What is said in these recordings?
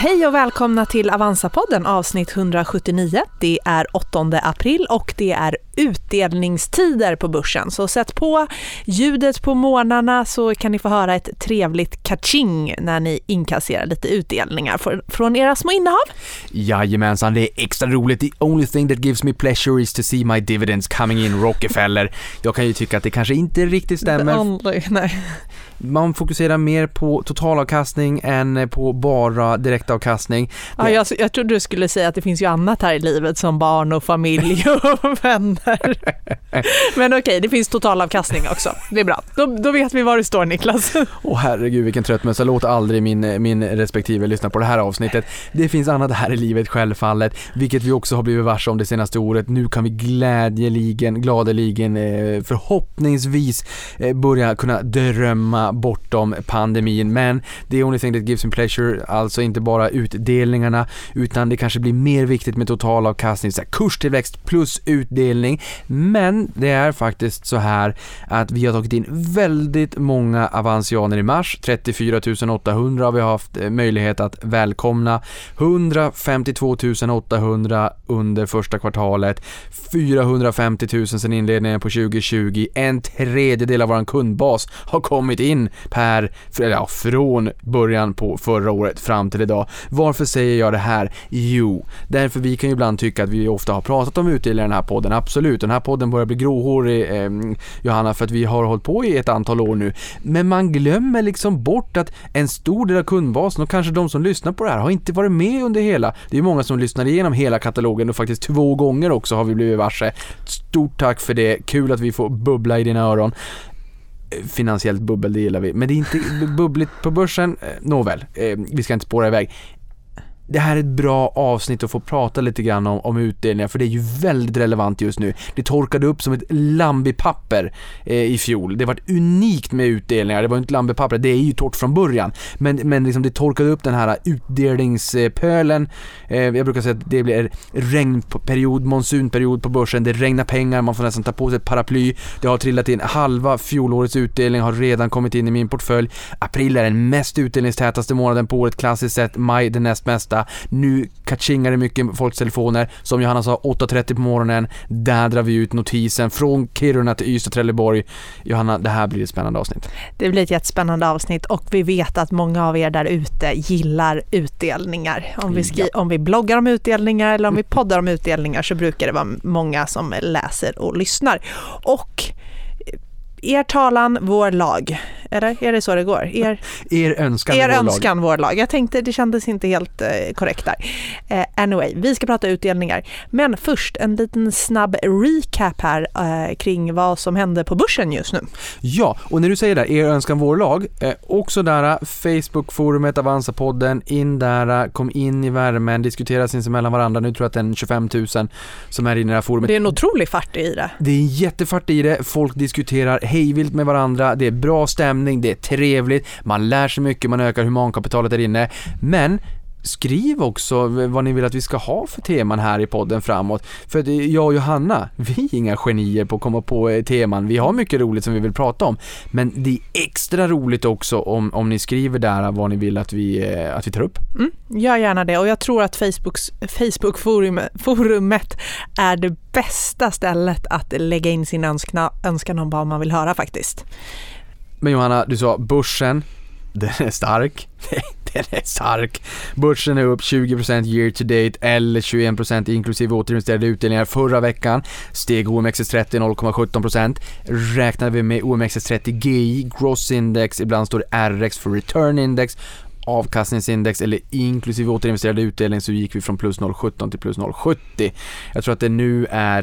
Hej och välkomna till Avanza-podden avsnitt 179. Det är 8 april och det är utdelningstider på börsen. Så sätt på ljudet på morgnarna så kan ni få höra ett trevligt kaching när ni inkasserar lite utdelningar från era små innehav. Jajamensan, det är extra roligt. The only thing that gives me pleasure is to see my dividends coming in Rockefeller. Jag kan ju tycka att det kanske inte riktigt stämmer. Nej. Man fokuserar mer på totalavkastning än på bara direktavkastning. Ja, jag trodde du skulle säga att det finns ju annat här i livet som barn och familj och vänner. Men okej, det finns totalavkastning också. Det är bra. Då vet vi var du står, Niklas. Herregud, vilken tröttmössa. Låt aldrig min respektive lyssna på det här avsnittet. Det finns annat här i livet självfallet, vilket vi också har blivit varse om det senaste året. Nu kan vi gladeligen förhoppningsvis börja kunna drömma bortom pandemin, men the only thing that gives me pleasure, alltså inte bara utdelningarna, utan det kanske blir mer viktigt med totalavkastning, så här, kurstillväxt plus utdelning. Men det är faktiskt så här att vi har tagit in väldigt många avansianer i mars. 34 800 har vi haft möjlighet att välkomna, 152 800 under första kvartalet, 450 000 sedan inledningen på 2020. En tredjedel av vår kundbas har kommit in från början på förra året fram till idag. Varför säger jag det här? Jo, därför vi kan ju ibland tycka att vi ofta har pratat om utdelningar i den här podden. Absolut, den här podden börjar bli gråhårig, Johanna, för att vi har hållit på i ett antal år nu. Men man glömmer liksom bort att en stor del av kundbasen och kanske de som lyssnar på det här har inte varit med under hela. Det är många som lyssnar igenom hela katalogen och faktiskt 2 gånger också har vi blivit varse. Stort tack för det. Kul att vi får bubbla i dina öron. Finansiellt bubbel, det gillar vi. Men det är inte bubbligt på börsen. Nåväl, vi ska inte spåra iväg. Det här är ett bra avsnitt att få prata lite grann om utdelningar, för det är ju väldigt relevant just nu. Det torkade upp som ett lampipapper i fjol. Det var unikt med utdelningar. Det var inte lampipapper, det är ju torrt från början. Men liksom det torkade upp den här utdelningspölen. Jag brukar säga att det blir regnperiod, monsunperiod på börsen. Det regnar pengar, man får nästan ta på sig ett paraply. Det har trillat in halva fjolårets utdelning, har redan kommit in i min portfölj. April är den mest utdelningstätaste månaden på året, klassiskt sett. Maj den näst mesta. Nu katchingar det mycket folks telefoner. Som Johanna sa, 8:30 på morgonen. Där drar vi ut notisen från Kiruna till Ystad, Trelleborg. Johanna, det här blir ett spännande avsnitt. Det blir ett jättespännande avsnitt och vi vet att många av er där ute gillar utdelningar. Om vi bloggar om utdelningar eller om vi poddar om utdelningar så brukar det vara många som läser och lyssnar. Och er talan, vår lag. Eller är det så det går? Er önskan, vår lag. Jag tänkte, det kändes inte helt korrekt där. Anyway, vi ska prata utdelningar. Men först en liten snabb recap här kring vad som händer på börsen just nu. Ja, och när du säger det, er önskan, vår lag, också där Facebook-forumet Avanza-podden, in där, kom in i värmen, diskutera sinsemellan varandra. Nu tror jag att det är 25 000 som är inne i det här forumet. Det är en otrolig fart i det. Det är en jättefart i det. Folk diskuterar hejvilt med varandra. Det är bra stämning, det är trevligt. Man lär sig mycket, man ökar humankapitalet där inne. Men skriv också vad ni vill att vi ska ha för teman här i podden framåt. För att jag och Johanna, vi är inga genier på att komma på teman. Vi har mycket roligt som vi vill prata om. Men det är extra roligt också om ni skriver där vad ni vill att vi tar upp. Gör gärna det. Och jag tror att Facebook-forumet är det bästa stället att lägga in sin önskan om vad man vill höra faktiskt. Men Johanna, du sa börsen, den är stark. Den är stark. Börsen är upp 20% year to date eller 21% inklusive återinvesterade utdelningar förra veckan. Steg OMXS30 0,17%. Räknar vi med OMXS30 GI, Gross Index, ibland står det RX för Return Index, avkastningsindex eller inklusive återinvesterade utdelning, så gick vi från plus 0,17 till plus 0,70. Jag tror att det nu är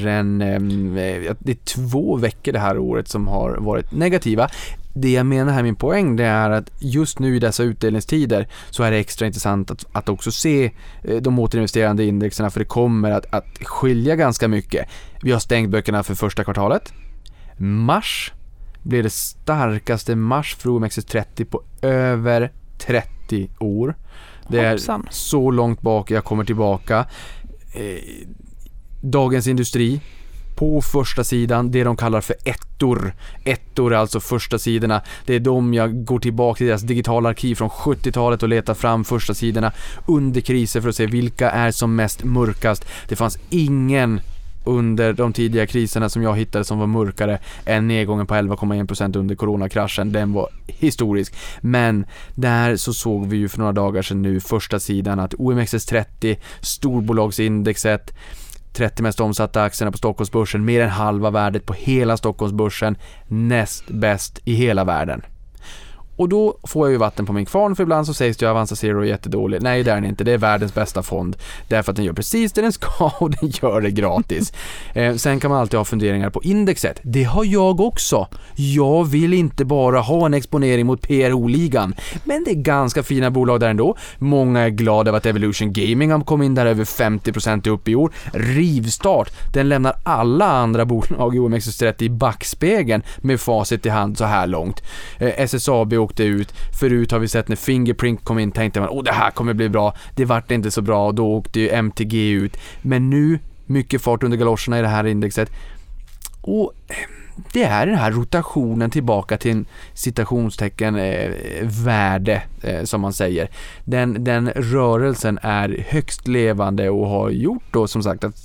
det är 2 veckor det här året som har varit negativa. Det jag menar här, min poäng, det är att just nu i dessa utdelningstider så är det extra intressant att också se de återinvesterande indexerna, för det kommer att skilja ganska mycket. Vi har stängt böckerna för första kvartalet. Mars blev det starkaste mars för OMXS30 på över 30 år. Det är så långt bak jag kommer tillbaka. Dagens Industri på första sidan, det de kallar för ettor. Ettor är alltså första sidorna. Det är de jag går tillbaka till deras digitala arkiv från 70-talet och letar fram första sidorna under kriser för att se vilka är som mest mörkast. Det fanns ingen under de tidiga kriserna som jag hittade som var mörkare än nedgången på 11,1% under coronakraschen. Den var historisk. Men där så såg vi ju för några dagar sedan nu första sidan att OMXS30, storbolagsindexet, 30 mest omsatta aktierna på Stockholmsbörsen, mer än halva värdet på hela Stockholmsbörsen, näst bäst i hela världen. Och då får jag ju vatten på min kvarn, för ibland så sägs det att Avanza Zero är jättedålig. Nej, det är den inte. Det är världens bästa fond. Därför att den gör precis det den ska och den gör det gratis. Sen kan man alltid ha funderingar på indexet. Det har jag också. Jag vill inte bara ha en exponering mot PRO-ligan. Men det är ganska fina bolag där ändå. Många är glada över att Evolution Gaming har kommit in där över 50% upp i år. Rivstart. Den lämnar alla andra bolag i OMXS30 i backspegeln med facit i hand så här långt. SSAB åkte ut. Förut har vi sett när Fingerprint kom in, tänkte man, det här kommer bli bra. Det vart inte så bra och då åkte ju MTG ut. Men nu, mycket fart under galoscherna i det här indexet. Och det är den här rotationen tillbaka till en citationstecken värde som man säger. Den rörelsen är högst levande och har gjort då som sagt att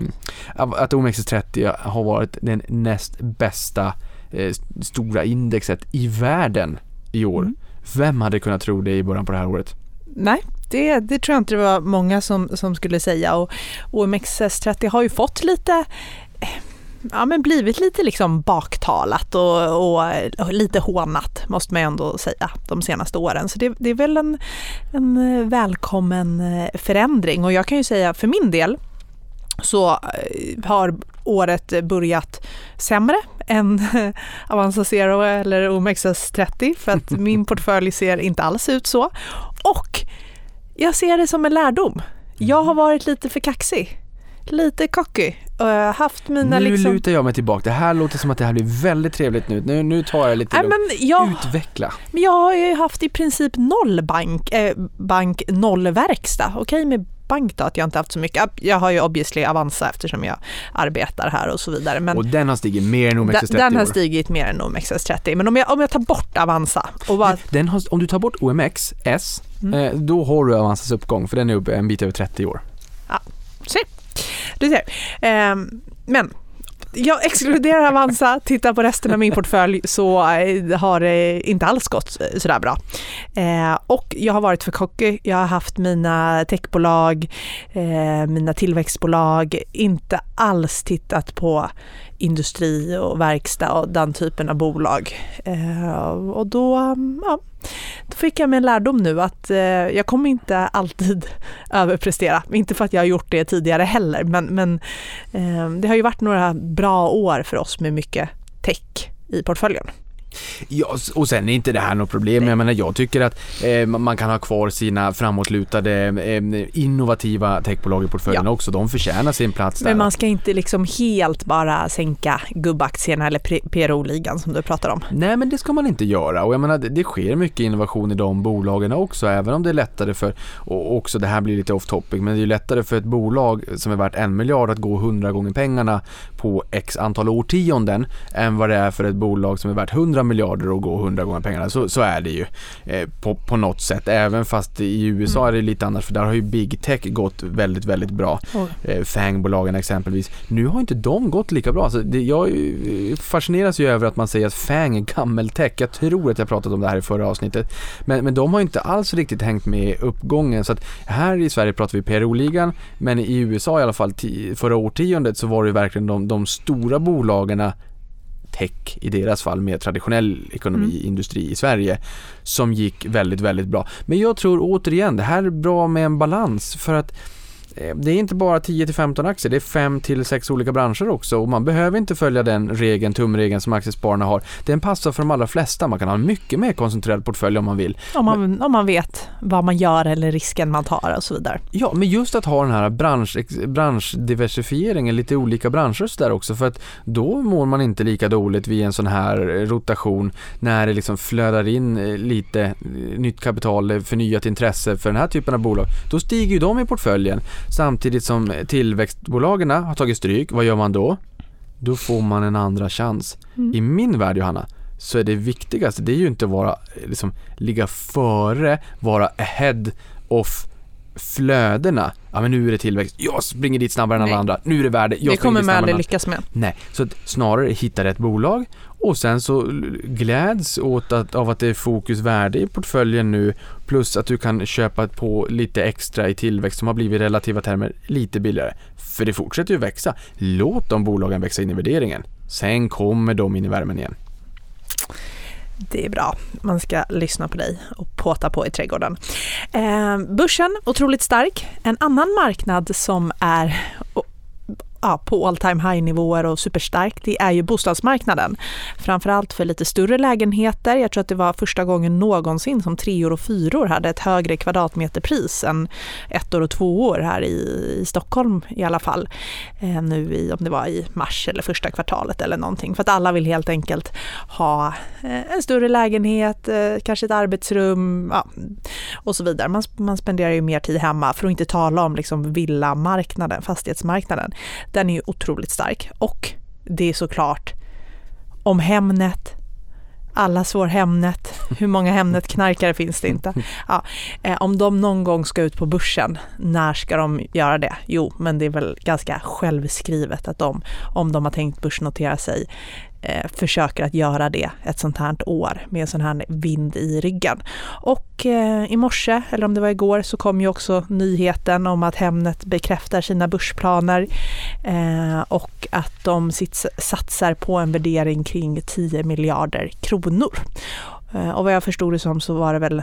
OMXS30 har varit den näst bästa stora indexet i världen i år. Vem hade kunnat tro det i början på det här året? Nej, det tror jag inte det var många som skulle säga. Och OMXS30 har ju fått lite, men blivit lite liksom baktalat och lite hånat, måste man ändå säga, de senaste åren. Så det är väl en välkommen förändring. Och jag kan ju säga för min del så har året börjat sämre än Avanza Zero eller OMXS30 för att min portfölj ser inte alls ut så. Och jag ser det som en lärdom. Jag har varit lite för kaxig. Lite cocky. Haft mina nu lutar jag mig tillbaka. Det här låter som att det här blir väldigt trevligt nu. Nu tar jag lite utveckla. Men jag har ju haft i princip noll noll verkstad. Okej, med bank då, att jag inte haft så mycket. Jag har ju obviously Avanza eftersom jag arbetar här och så vidare. Men och den har stigit mer än OMXS30. Den har stigit mer än OMXS30. Men om jag tar bort Avanza och bara... om du tar bort OMXS, då har du Avanzas uppgång, för den är uppe en bit över 30 år. Ja, se. Du ser. Men jag exkluderar Avanza, tittar på resten av min portfölj, så har det inte alls gått sådär bra. Och jag har varit för cocky. Jag har haft mina techbolag, mina tillväxtbolag, inte alls tittat på industri och verkstad och den typen av bolag. Och då fick jag med en lärdom nu att jag kommer inte alltid överprestera. Inte för att jag har gjort det tidigare heller, men det har ju varit några bra år för oss med mycket tech i portföljen. Ja, och sen är inte det här något problem. Jag tycker att man kan ha kvar sina framåtlutade innovativa techbolag i portföljen också. De förtjänar sin plats där. Men man ska inte liksom helt bara sänka gubbaktierna eller PRO-ligan som du pratar om. Nej, men det ska man inte göra. Och det sker mycket innovation i de bolagen också, även om det är lättare för, och också det här blir lite off topic, men det är ju lättare för ett bolag som är värt 1 miljard att gå 100 gånger pengarna på x antal årtionden än vad det är för ett bolag som är värt 100 miljarder och gå 100 gånger pengarna. Så är det ju på något sätt. Även fast i USA är det lite annat, för där har ju Big Tech gått väldigt, väldigt bra. FANG-bolagen exempelvis. Nu har inte de gått lika bra. Så jag fascineras ju över att man säger att FANG är gammeltech. Jag tror att jag pratat om det här i förra avsnittet. Men de har inte alls riktigt hängt med uppgången. Så att här i Sverige pratar vi PRO-ligan, men i USA i alla fall förra årtiondet så var det verkligen de stora bolagen, tech i deras fall, med traditionell ekonomi, industri i Sverige, som gick väldigt, väldigt bra. Men jag tror återigen, det här är bra med en balans, för att det är inte bara 10-15 aktier, det är 5-6 olika branscher också, och man behöver inte följa den tumregeln som aktiespararna har. Den passar för de allra flesta. Man kan ha en mycket mer koncentrerad portfölj om man vill. Om man vet vad man gör eller risken man tar och så vidare. Ja, men just att ha den här branschdiversifieringen, lite olika branscher så där också, för att då mår man inte lika dåligt vid en sån här rotation när det liksom flödar in lite nytt kapital, förnyat intresse för den här typen av bolag. Då stiger ju de i portföljen. Samtidigt som tillväxtbolagen har tagit stryk. Vad gör man då? då får man en andra chans. I min värld, Johanna, så är det viktigaste, det är ju inte vara liksom, ligga före, vara ahead of flödena. Ja, men nu är det tillväxt. Jag springer dit snabbare än alla andra. Nu är det värde. Det kommer man aldrig lyckas med. Nej, så snarare hitta rätt bolag och sen så gläds åt av att det är fokusvärde i portföljen nu, plus att du kan köpa på lite extra i tillväxt som har blivit i relativa termer lite billigare. För det fortsätter ju växa. Låt de bolagen växa in i värderingen. Sen kommer de in i värmen igen. Det är bra. Man ska lyssna på dig och påta på i trädgården. Börsen, otroligt stark. En annan marknad som är på all time high nivåer och superstark, det är ju bostadsmarknaden. Framförallt för lite större lägenheter. Jag tror att det var första gången någonsin som 3 och 4 hade ett högre kvadratmeterpris än 1 och 2 här i Stockholm i alla fall. Nu om det var i mars eller första kvartalet eller någonting. För att alla vill helt enkelt ha en större lägenhet, kanske ett arbetsrum och så vidare. Man spenderar ju mer tid hemma, för att inte tala om liksom villamarknaden, fastighetsmarknaden. Den är ju otroligt stark, och det är såklart om Hemnet. Alla svår Hemnet. Hur många Hemnet-knarkare finns det inte? Ja, om de någon gång ska ut på börsen, när ska de göra det? Jo, men det är väl ganska självskrivet att om de har tänkt börsnotera sig, försöker att göra det ett sånt här år med en sån här vind i ryggen. Och i morse, eller om det var igår, så kom ju också nyheten om att Hemnet bekräftar sina börsplaner och att de satsar på en värdering kring 10 miljarder kronor. Och vad jag förstod det som, så var det väl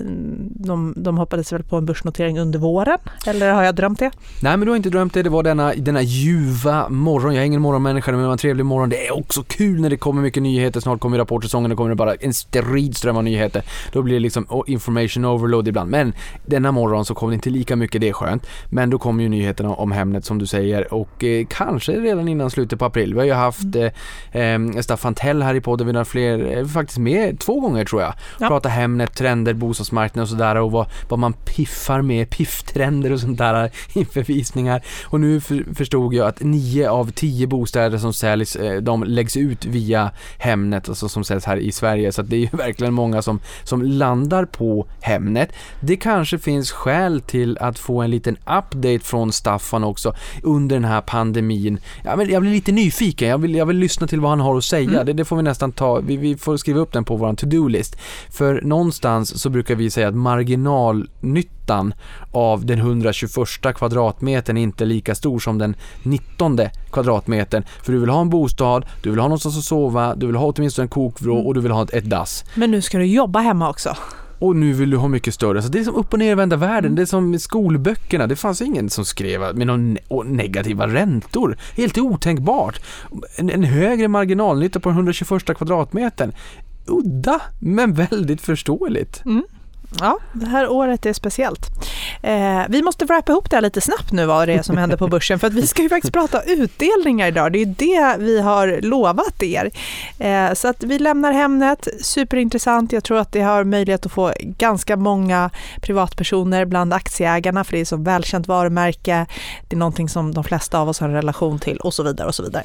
de hoppades väl på en börsnotering under våren, eller har jag drömt det? Nej, men du har inte drömt det. Det var denna ljuva morgon. Jag är ingen morgonmänniska, men det var en trevlig morgon. Det är också kul när det kommer mycket nyheter. Snart kommer rapportsäsongen, då kommer det bara en stridström av nyheter. Då blir det liksom information overload ibland. Men denna morgon så kommer det inte lika mycket, det är skönt. Men då kommer ju nyheterna om Hemnet, som du säger, och kanske redan innan slutet på april. Vi har ju haft Staffan Tell här i podden, vi har fler, faktiskt med 2 gånger tror jag. Prata Hemnet, trender, bostadsmarknaden och sådär, och vad man piffar med, pifftrender och sånt där inför visningar. Och nu förstod jag att 9 av 10 bostäder som säljs, de läggs ut via Hemnet, alltså som säljs här i Sverige. Så att det är ju verkligen många som landar på Hemnet. Det kanske finns skäl till att få en liten update från Staffan också under den här pandemin. Jag blir lite nyfiken. Jag vill lyssna till vad han har att säga. Det får vi nästan ta. Vi får skriva upp den på vår to-do-list. För någonstans så brukar vi säga att marginalnyttan av den 121 kvadratmetern är inte lika stor som den 19:e kvadratmetern. För du vill ha en bostad, du vill ha någonstans att sova, du vill ha åtminstone en kokvrå och du vill ha ett dass. Men nu ska du jobba hemma också. Och nu vill du ha mycket större. Så det är som upp- och nervända världen. Det är som skolböckerna. Det fanns ingen som skrev med någon negativa räntor. Helt otänkbart. En högre marginalnytta på 121 kvadratmetern. Udda, men väldigt förståeligt. Ja, det här året är speciellt. Vi måste wrappa ihop det här lite snabbt nu, vad det är som händer på börsen, för att vi ska ju faktiskt prata utdelningar idag. Det är det vi har lovat er. Så att vi lämnar Hemnet, superintressant. Jag tror att det har möjlighet att få ganska många privatpersoner bland aktieägarna, för det är så välkänt varumärke. Det är någonting som de flesta av oss har en relation till, och så vidare och så vidare.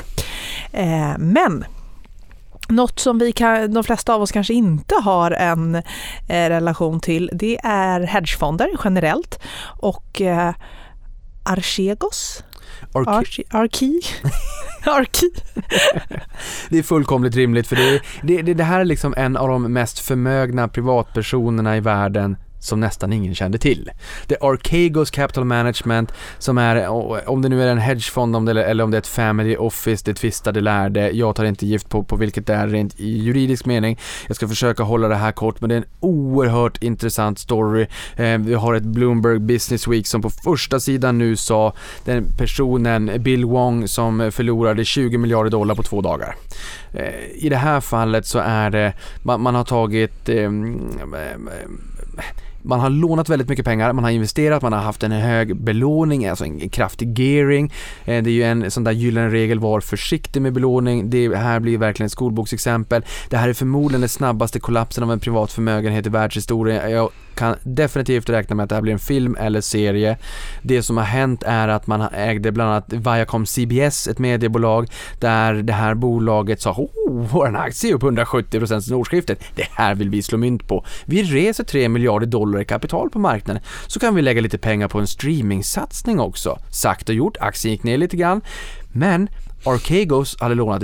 Men något som de flesta av oss kanske inte har en relation till, det är hedgefonder generellt, och Archegos. Arki. Det är fullkomligt rimligt, för det här är liksom en av de mest förmögna privatpersonerna i världen som nästan ingen kände till. Det är Archegos Capital Management, som är, om det nu är en hedgefond eller om det är ett family office, det tvistade lärde. Jag tar inte gift på vilket det är rent i juridisk mening. Jag ska försöka hålla det här kort, men det är en oerhört intressant story. Vi har ett Bloomberg Business Week som på första sidan nu sa den personen, Bill Wong, som förlorade 20 miljarder dollar på 2 dagar. I det här fallet så är det, man har tagit man har lånat väldigt mycket pengar, man har investerat, man har haft en hög belåning, alltså en kraftig gearing. Det är ju en sån där gyllene regel, var försiktig med belåning. Det här blir verkligen ett skolboksexempel. Det här är förmodligen den snabbaste kollapsen av en privat förmögenhet i världshistorien. Jag kan definitivt räkna med att det här blir en film eller serie. Det som har hänt är att man ägde bland annat Viacom CBS, ett mediebolag, där det här bolaget sa vår aktie är upp 170% sedan årsskiftet. Det här vill vi slå mynt på. Vi reser 3 miljarder dollar i kapital på marknaden. Så kan vi lägga lite pengar på en streamingsatsning också. Sagt och gjort, aktien gick ner lite grann. Men Archegos hade lånat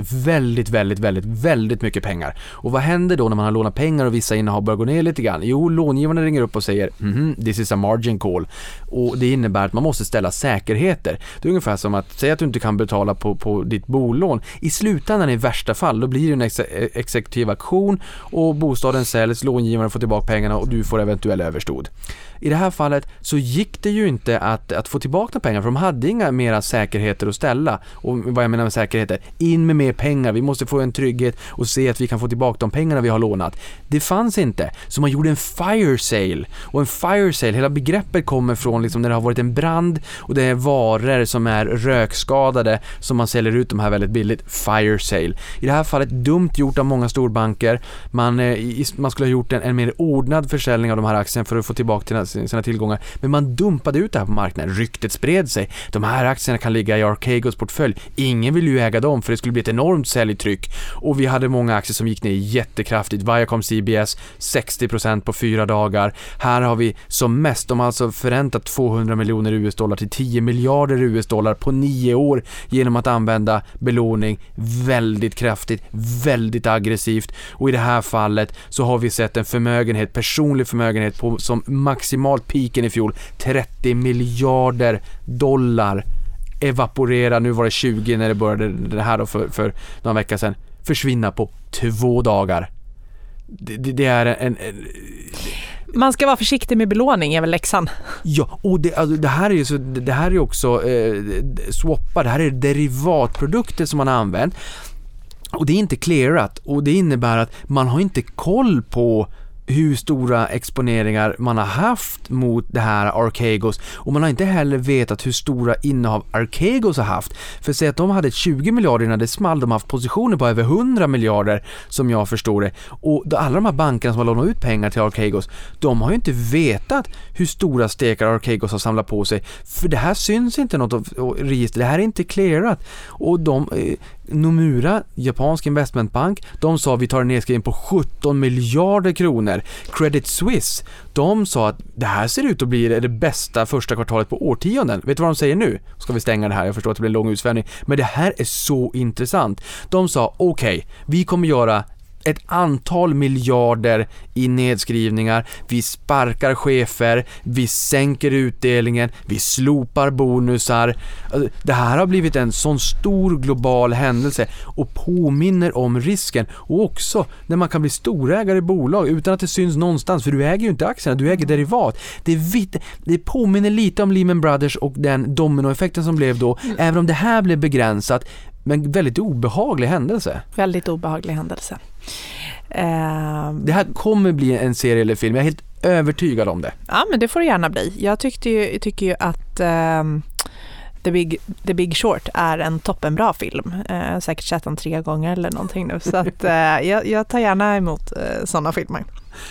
väldigt mycket pengar. Och vad händer då när man har lånat pengar och vissa innehav börjar gå ner lite grann? Jo, långivarna ringer upp och säger this is a margin call. Och det innebär att man måste ställa säkerheter. Det är ungefär som att säga att du inte kan betala på ditt bolån. I slutändan i värsta fall, då blir det en exekutiv aktion och bostaden säljs, långivarna får tillbaka pengarna och du får eventuell överstod. I det här fallet så gick det ju inte att få tillbaka pengar, för de hade inga mera säkerheter att ställa. Och vad jag menar med säkerheter, in med mer pengar, vi måste få en trygghet och se att vi kan få tillbaka de pengarna vi har lånat. Det fanns inte, så man gjorde en fire sale. Och en fire sale, hela begreppet kommer från liksom när det har varit en brand och det är varor som är rökskadade som man säljer ut de här väldigt billigt. Fire sale. I det här fallet dumt gjort av många storbanker. Man skulle ha gjort en mer ordnad försäljning av de här aktierna för att få tillbaka sina tillgångar, men man dumpade ut det här på marknaden. Ryktet spred sig. De här aktierna kan ligga i Archegos portfölj. Ingen vill ju äga dem för det skulle bli ett enormt säljtryck. Och vi hade många aktier som gick ner jättekraftigt. Viacom CBS 60% på 4 dagar. Här har vi som mest, de har alltså förräntat 200 miljoner US-dollar till 10 miljarder US-dollar på 9 år genom att använda belåning väldigt kraftigt, väldigt aggressivt. Och i det här fallet så har vi sett en förmögenhet, personlig förmögenhet på som maximalt piken i fjol, 30 miljarder dollar evaporera, nu var det 20 när det började det här då för några veckor sedan, försvinna på 2 dagar. Det är en man ska vara försiktig med belåning är väl läxan. Ja, och det här är ju så, det här är också swappar, det här är derivatprodukter som man har använt. Och det är inte clearat, och det innebär att man har inte koll på hur stora exponeringar man har haft mot det här Archegos, och man har inte heller vetat hur stora innehav Archegos har haft. För säg att de hade 20 miljarder innan det small, de har haft positioner på över 100 miljarder som jag förstår det. Och alla de här bankerna som har lånat ut pengar till Archegos, de har ju inte vetat hur stora stekar Archegos har samlat på sig, för det här syns inte något av register, det här är inte clearat. Och Nomura, japansk investmentbank, de sa vi tar en nedskrivning på 17 miljarder kronor. Credit Suisse, de sa att det här ser ut att bli det bästa första kvartalet på årtionden. Vet du vad de säger nu? Ska vi stänga det här? Jag förstår att det blir en lång utsvävning, men det här är så intressant. De sa okej, vi kommer göra ett antal miljarder i nedskrivningar, vi sparkar chefer, vi sänker utdelningen, vi slopar bonusar. Det här har blivit en sån stor global händelse och påminner om risken, och också när man kan bli storägare i bolag utan att det syns någonstans, för du äger ju inte aktierna, du äger derivat. Det påminner lite om Lehman Brothers och den dominoeffekten som blev då, även om det här blev begränsat. Men väldigt obehaglig händelse. Väldigt obehaglig händelse. Det här kommer bli en serie eller film. Jag är helt övertygad om det. Ja, men det får det gärna bli. Jag tycker ju att The Big Short är en toppenbra film. Säkert sett den 3 gånger eller någonting nu. Så att, jag tar gärna emot sådana filmer.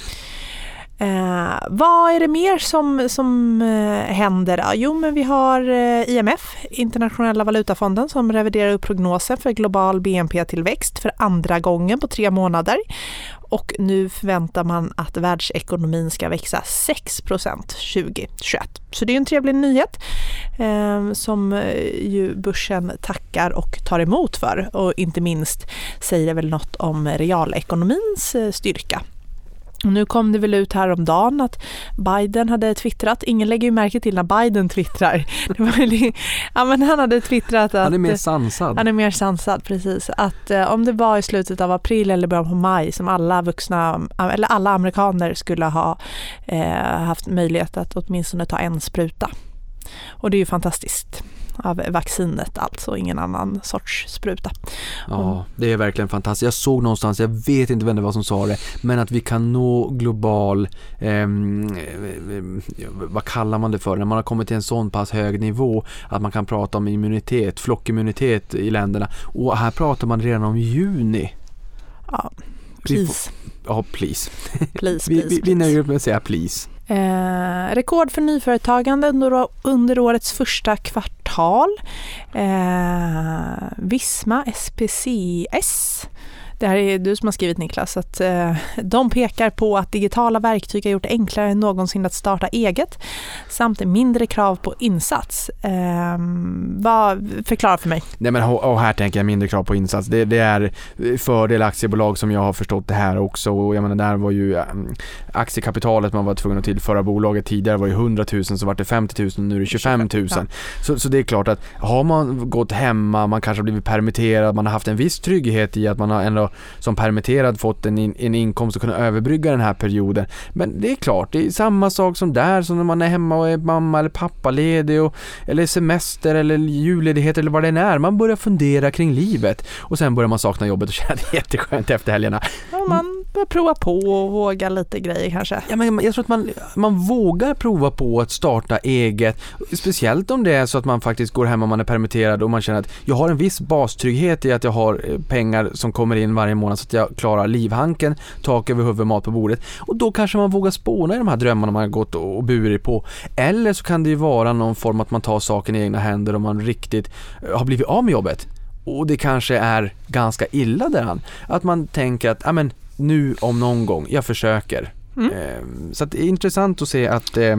Vad är det mer som händer? Jo, men vi har IMF, Internationella valutafonden, som reviderar upp prognosen för global BNP-tillväxt för andra gången på 3 månader. Och nu förväntar man att världsekonomin ska växa 6% 2021. Så det är en trevlig nyhet som ju börsen tackar och tar emot för. Och inte minst säger det väl något om realekonomins styrka. Och nu kom det väl ut här om dagen att Biden hade twittrat. Ingen lägger ju märke till när Biden twittrar. Men han hade twittrat att... Han är mer sansad. Han är mer sansad, precis. Att om det var i slutet av april eller början på maj som alla vuxna, eller alla amerikaner skulle ha haft möjlighet att åtminstone ta en spruta. Och det är ju fantastiskt. Av vaccinet, alltså ingen annan sorts spruta. Ja, det är verkligen fantastiskt. Jag såg någonstans, jag vet inte vem det var som sa det, men att vi kan nå global vad kallar man det för, när man har kommit till en sån pass hög nivå att man kan prata om immunitet, flockimmunitet i länderna, och här pratar man redan om juni. Ja, please. Ja, please. Please, vi nöjer med att säga please. Rekord för nyföretagande under årets första kvartal. Visma SPCS. Det här är du som har skrivit, Niklas, att de pekar på att digitala verktyg har gjort det enklare än någonsin att starta eget samt mindre krav på insats. Förklara för mig. Nej, men här tänker jag mindre krav på insats. Det är fördel aktiebolag som jag har förstått det här också. Och jag menar, där var ju aktiekapitalet man var tvungen att tillföra bolaget. Tidigare var ju 100 000, så var det 50 000, nu är det 25 000. Ja. Så det är klart att har man gått hemma, man kanske har blivit permitterad, man har haft en viss trygghet i att man har ändå som permitterad fått en inkomst att kunna överbrygga den här perioden. Men det är klart, det är samma sak som där, som när man är hemma och är mamma eller pappaledig eller semester eller julledighet eller vad det är. Man börjar fundera kring livet och sen börjar man sakna jobbet och känna det jätteskönt efter helgerna. Ja, man börjar prova på och våga lite grejer kanske. Ja, men jag tror att man vågar prova på att starta eget, speciellt om det är så att man faktiskt går hem och man är permitterad och man känner att jag har en viss bastrygghet i att jag har pengar som kommer in varje månad så att jag klarar livhanken, tak över huvudet, mat på bordet. Och då kanske man vågar spåna i de här drömmarna man har gått och burit på. Eller så kan det ju vara någon form att man tar saken i egna händer och man riktigt har blivit av med jobbet. Och det kanske är ganska illa där. Att man tänker att nu om någon gång, jag försöker. Så att det är intressant att se att det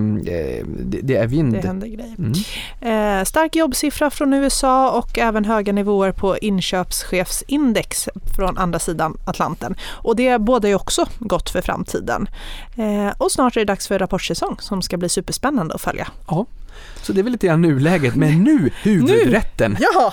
är vind. Det händer grejer. Stark jobbsiffra från USA och även höga nivåer på inköpschefsindex från andra sidan Atlanten. Och det båda är också gott för framtiden. Och snart är det dags för rapportsäsong som ska bli superspännande att följa. Ja. Så det är väl lite grann nuläget, men nu huvudrätten. Ja.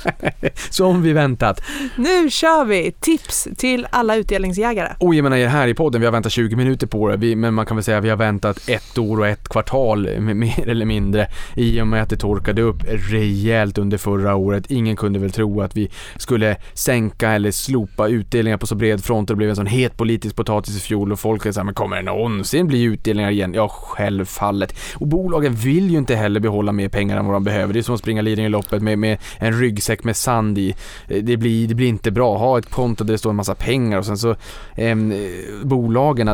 Som vi väntat. Nu kör vi tips till alla utdelningsjägare. Och jag menar, här i podden, vi har väntat 20 minuter på det, men man kan väl säga att vi har väntat 1 år och 1 kvartal mer eller mindre, i och med att det torkade upp rejält under förra året. Ingen kunde väl tro att vi skulle sänka eller slopa utdelningar på så bred front, och det blev en sån het politisk potatis i fjol och folk sa, men kommer det någonsin bli utdelningar igen? Ja, självfallet. Och bolagen vill ju inte heller behålla mer pengar än vad de behöver. Det är som att springa Lidingöloppet med en ryggsäck med sand i. Det blir inte bra. Ha ett konto där det står en massa pengar, och sen så bolagen,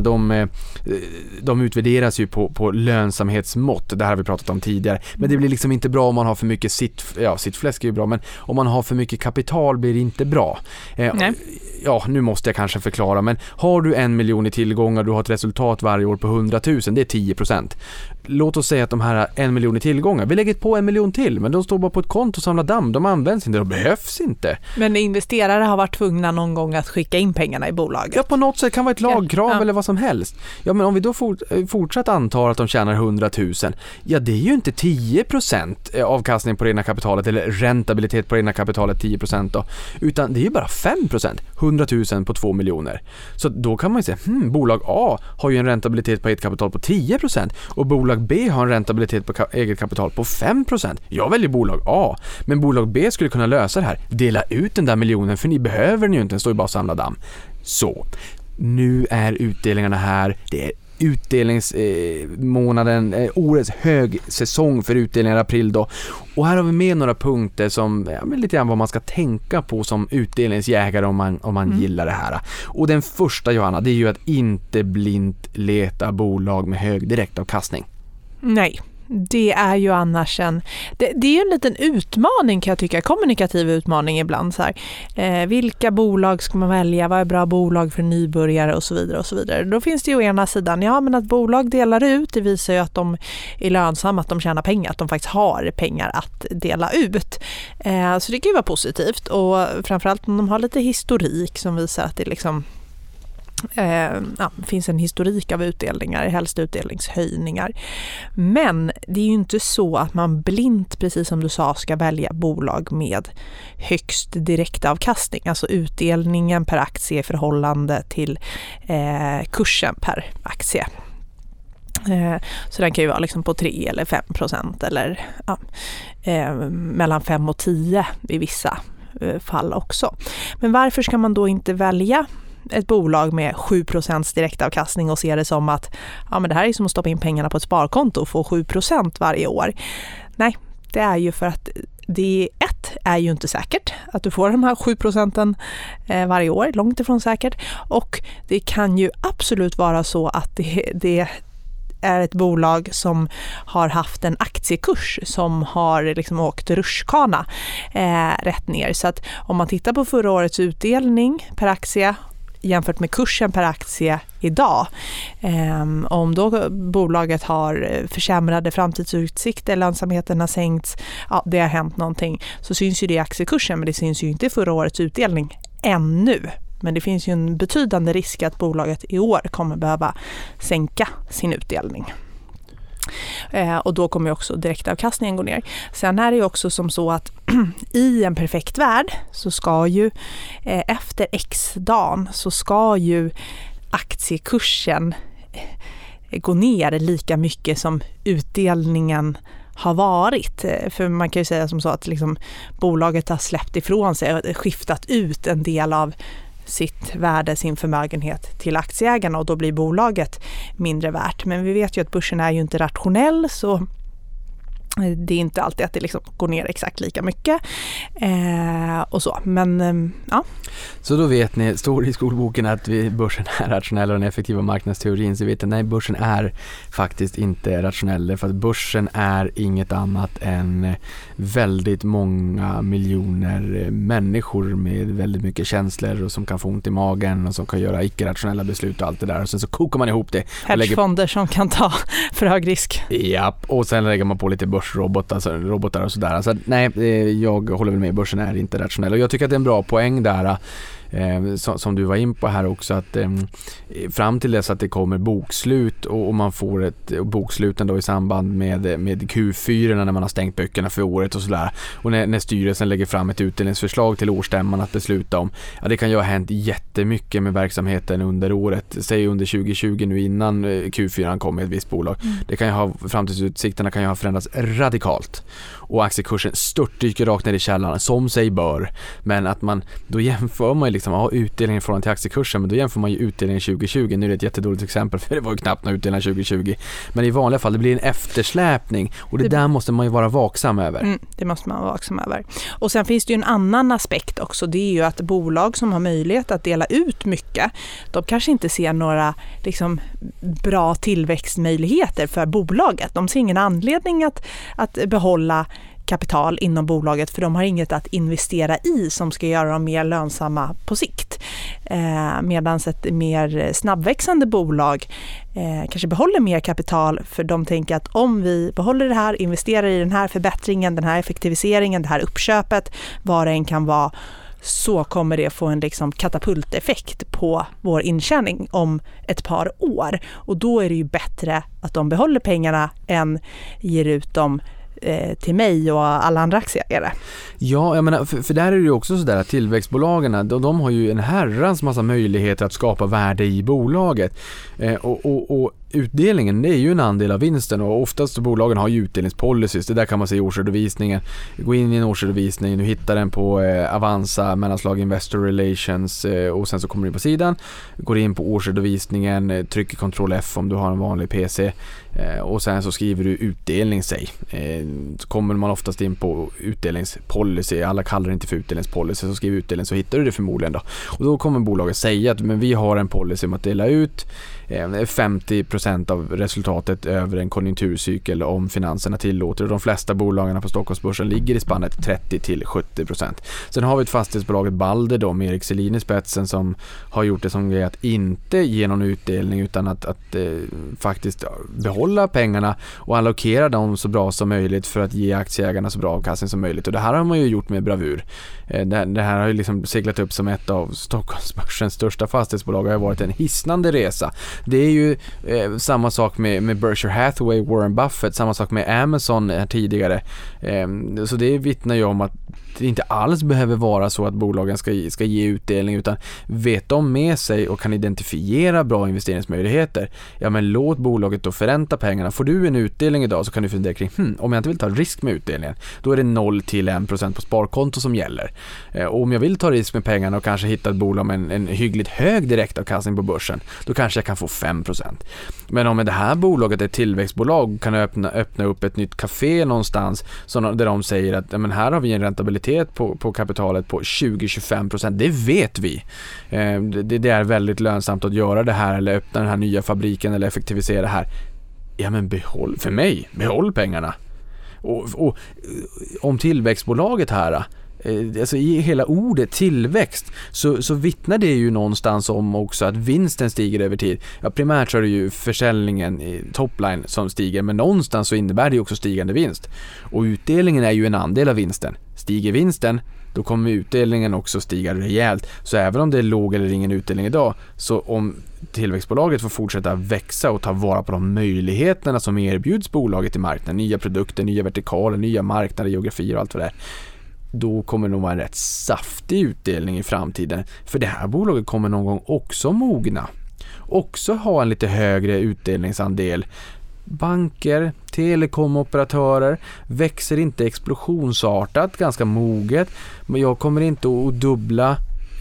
de utvärderas ju på lönsamhetsmått. Det här har vi pratat om tidigare. Men det blir liksom inte bra om man har för mycket sitt fläsk är ju bra, men om man har för mycket kapital blir det inte bra. Ja, nu måste jag kanske förklara, men har du 1 miljon i tillgångar, du har ett resultat varje år på 100 000, det är 10%. Låt oss säga att de här 1 miljon i tillgångar, vi lägger på 1 miljon till, men de står bara på ett konto och samlar damm, de används inte, de behövs inte. Men investerare har varit tvungna någon gång att skicka in pengarna i bolaget. Ja, på något sätt, kan vara ett lagkrav eller vad som helst. Ja, men om vi då fortsatt antar att de tjänar 100 000, ja, det är ju inte 10% avkastning på det egna kapitalet, eller rentabilitet på det egna kapitalet 10% då, utan det är ju bara 5%, 100 000 på 2 miljoner. Så då kan man ju säga, bolag A har ju en rentabilitet på eget kapital på 10% och bolag B har en rentabilitet på eget kapital på 5%. Jag väljer bolag A, men bolag B skulle kunna lösa det här. Dela ut den där miljonen, för ni behöver den ju inte, den står ju bara och samlar damm. Så, nu är utdelningarna här. Det är utdelningsmånaden, årets högsäsong för utdelningar i april då. Och här har vi med några punkter som lite grann vad man ska tänka på som utdelningsjägare om man gillar det här. Och den första, Johanna, det är ju att inte blint leta bolag med hög direktavkastning. Nej. Det är ju annars det är ju en liten utmaning, kan jag tycka, kommunikativ utmaning ibland så här. Vilka bolag ska man välja, vad är bra bolag för nybörjare och så vidare och så vidare. Då finns det ju å ena sidan, men att bolag delar ut, det visar ju att de är lönsamma, att de tjänar pengar, att de faktiskt har pengar att dela ut. Så det kan ju vara positivt, och framförallt om de har lite historik som visar att det liksom finns en historik av utdelningar, helst utdelningshöjningar. Men det är ju inte så att man blint, precis som du sa, ska välja bolag med högst direktavkastning, alltså utdelningen per aktie i förhållande till kursen per aktie. Så den kan ju vara liksom på 3 eller 5% eller mellan 5 och 10 i vissa fall också. Men varför ska man då inte välja ett bolag med 7% direktavkastning och se det som att men det här är som att stoppa in pengarna på ett sparkonto och få 7% varje år? Nej, det är ju för att det är ju inte säkert att du får de här 7% varje år, långt ifrån säkert. Och det kan ju absolut vara så att det är ett bolag som har haft en aktiekurs som har liksom åkt rutschkana rätt ner. Så att om man tittar på förra årets utdelning per aktie jämfört med kursen per aktie idag, om då bolaget har försämrade framtidsutsikter, lönsamheten har sänkts, det har hänt någonting, så syns ju det i aktiekursen, men det syns ju inte i förra årets utdelning ännu. Men det finns ju en betydande risk att bolaget i år kommer behöva sänka sin utdelning. Och då kommer ju också direktavkastningen gå ner. Sen är det ju också som så att i en perfekt värld så ska ju efter X-dagen så ska ju aktiekursen gå ner lika mycket som utdelningen har varit. För man kan ju säga som så att liksom bolaget har släppt ifrån sig och skiftat ut en del av sitt värde, sin förmögenhet till aktieägarna, och då blir bolaget mindre värt. Men vi vet ju att börsen är ju inte rationell, så det är inte alltid att det liksom går ner exakt lika mycket och så. Men ja. Så då vet ni, står det i skolboken att börsen är rationell och den effektiva marknadsteorin, så vet ni, nej, börsen är faktiskt inte rationell, för att börsen är inget annat än väldigt många miljoner människor med väldigt mycket känslor och som kan få ont i magen och som kan göra icke-rationella beslut och allt det där, och sen så kokar man ihop det. Hedgefonder som kan ta för hög risk. Ja, och sen lägger man på lite robotar och sådär. Så nej, jag håller väl med, börsen är inte rationell. Och jag tycker att det är en bra poäng där, som du var in på här också, att fram till dess att det kommer bokslut och man får ett boksluten då i samband med Q4 när man har stängt böckerna för året och sådär, och när styrelsen lägger fram ett utdelningsförslag till årsstämman att besluta om, det kan ju ha hänt jättemycket med verksamheten under året, säg under 2020 nu innan Q4 kom med ett visst bolag. Det kan ju ha, framtidsutsikterna kan ju ha förändrats radikalt och aktiekursen störtdyker rakt ner i källaren som sig bör, men att man då jämför man liksom, utdelningen från till aktiekursen, men då jämför man ju utdelningen 2020. Nu är det ett jättedåligt exempel, för det var ju knappt någon utdelning 2020, men i vanliga fall det blir en eftersläpning, och det där måste man ju vara vaksam över. Det måste man vara vaksam över. Och sen finns det ju en annan aspekt också, det är ju att bolag som har möjlighet att dela ut mycket, de kanske inte ser några liksom bra tillväxtmöjligheter för bolaget. De ser ingen anledning att behålla kapital inom bolaget, för de har inget att investera i som ska göra dem mer lönsamma på sikt. Medan ett mer snabbväxande bolag kanske behåller mer kapital, för de tänker att om vi behåller det här, investerar i den här förbättringen, den här effektiviseringen, det här uppköpet, vad det än kan vara, så kommer det få en liksom katapulteffekt på vår intjäning om ett par år. Och då är det ju bättre att de behåller pengarna än ger ut dem till mig och alla andra aktieägare. Ja, jag menar, för där är det ju också sådär att tillväxtbolagen, de har ju en herrans massa möjligheter att skapa värde i bolaget. Och utdelningen, det är ju en andel av vinsten, och oftast bolagen har ju utdelningspolicies. Det där kan man se i årsredovisningen. Gå in i en årsredovisning, du hittar den på Avanza, mellanslag Investor Relations, och sen så kommer du in på sidan, går in på årsredovisningen, trycker Ctrl F om du har en vanlig PC, och sen så skriver du utdelning sig. Så kommer man oftast in på utdelningspolicy, alla kallar det inte för utdelningspolicy, så skriver utdelning, så hittar du det förmodligen då. Och då kommer bolaget säga att men vi har en policy om att dela ut 50% av resultatet över en konjunkturcykel om finanserna tillåter, och de flesta bolagen på Stockholmsbörsen ligger i spannet 30-70%. Sen har vi ett fastighetsbolag, Balder då, med Erik Selin i spetsen, som har gjort det som grej att inte ge någon utdelning, utan att faktiskt behålla pengarna och allokera dem så bra som möjligt för att ge aktieägarna så bra avkastning som möjligt. Och det här har man ju gjort med bravur. Det här har ju liksom seglat upp som ett av Stockholmsbörsens största fastighetsbolag, och har varit en hisnande resa. Det är ju samma sak med Berkshire Hathaway, Warren Buffett, samma sak med Amazon tidigare. Så det vittnar ju om att det inte alls behöver vara så att bolagen ska ge utdelning, utan vet de med sig och kan identifiera bra investeringsmöjligheter, ja men låt bolaget då förränta pengarna. Får du en utdelning idag så kan du fundera kring, om jag inte vill ta risk med utdelningen, då är det 0-1% på sparkonto som gäller. Och om jag vill ta risk med pengarna och kanske hitta ett bolag med en hyggligt hög direktavkastning på börsen, då kanske jag kan få 5%. Men om det här bolaget är ett tillväxtbolag, kan öppna upp ett nytt café någonstans där de säger att men här har vi en räntabilitet på kapitalet på 20-25%. Det vet vi. Det är väldigt lönsamt att göra det här, eller öppna den här nya fabriken eller effektivisera det här. ja men behåll pengarna. Och om tillväxtbolaget här, alltså i hela ordet tillväxt så vittnar det ju någonstans om också att vinsten stiger över tid. Ja, primärt så är det ju försäljningen i topline som stiger, men någonstans så innebär det ju också stigande vinst. Och utdelningen är ju en andel av vinsten. Stiger vinsten, då kommer utdelningen också stiga rejält. Så även om det är låg eller ingen utdelning idag, så om tillväxtbolaget får fortsätta växa och ta vara på de möjligheterna som erbjuds bolaget i marknaden, nya produkter, nya vertikaler, nya marknader, geografier och allt vad det är, då kommer det nog vara en rätt saftig utdelning i framtiden. För det här bolaget kommer någon gång också mogna. Också ha en lite högre utdelningsandel. Banker, telekomoperatörer växer inte explosionsartat, ganska moget. Men jag kommer inte att dubbla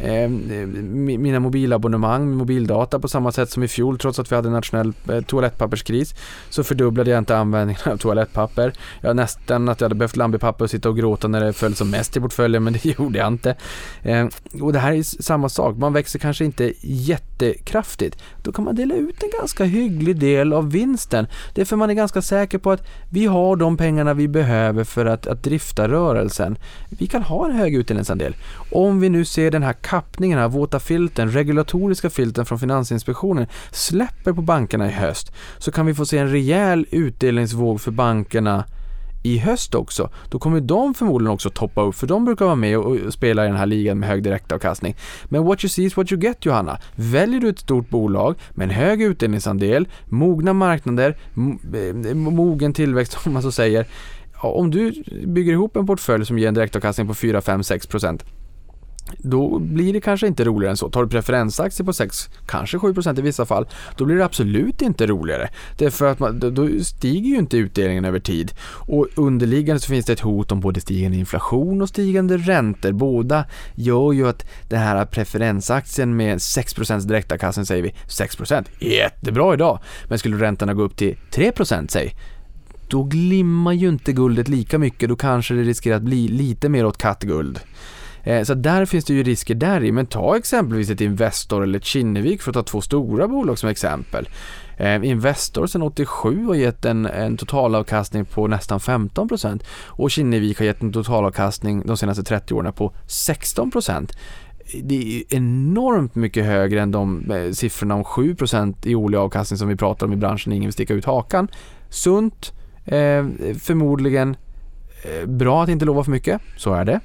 mina mobilabonnemang med mobildata på samma sätt som i fjol, trots att vi hade en nationell toalettpapperskris, så fördubblade jag inte användningen av toalettpapper. Jag nästan att jag hade behövt lambipapper och sitta och gråta när det föll som mest i portföljen, men det gjorde jag inte. Och det här är samma sak, man växer kanske inte jättekraftigt, då kan man dela ut en ganska hygglig del av vinsten. Det är för man är ganska säker på att vi har de pengarna vi behöver för att drifta rörelsen. Vi kan ha en hög utdelningsandel. Om vi nu ser den här kappningen, här våta filten, regulatoriska filten från Finansinspektionen släpper på bankerna i höst, så kan vi få se en rejäl utdelningsvåg för bankerna i höst också. Då kommer de förmodligen också toppa upp, för de brukar vara med och spela i den här ligan med hög direktavkastning. Men what you see is what you get, Johanna. Väljer du ett stort bolag med en hög utdelningsandel, mogna marknader, mogen tillväxt om man så säger, om du bygger ihop en portfölj som ger en direktavkastning på 4, 5, 6%, då blir det kanske inte roligare än så. Tar du preferensaktier på 6, kanske 7% i vissa fall, då blir det absolut inte roligare. Därför att då stiger ju inte utdelningen över tid. Och underliggande så finns det ett hot om både stigande inflation och stigande räntor. Båda gör ju att den här preferensaktien med 6% direktavkastning, säger vi 6%, jättebra idag. Men skulle räntorna gå upp till 3%, säg, då glimmar ju inte guldet lika mycket. Då kanske det riskerar att bli lite mer åt kattguld. Så där finns det ju risker där i. Men ta exempelvis ett Investor eller ett Kinnevik, för att ta två stora bolag som exempel. Investor sedan 87 har gett en totalavkastning på nästan 15%. Och Kinnevik har gett en totalavkastning de senaste 30 åren på 16%. Det är enormt mycket högre än de siffrorna om 7% i årlig avkastning som vi pratar om i branschen. Ingen vill sticka ut hakan. Sunt, förmodligen bra att inte lova för mycket, så är det.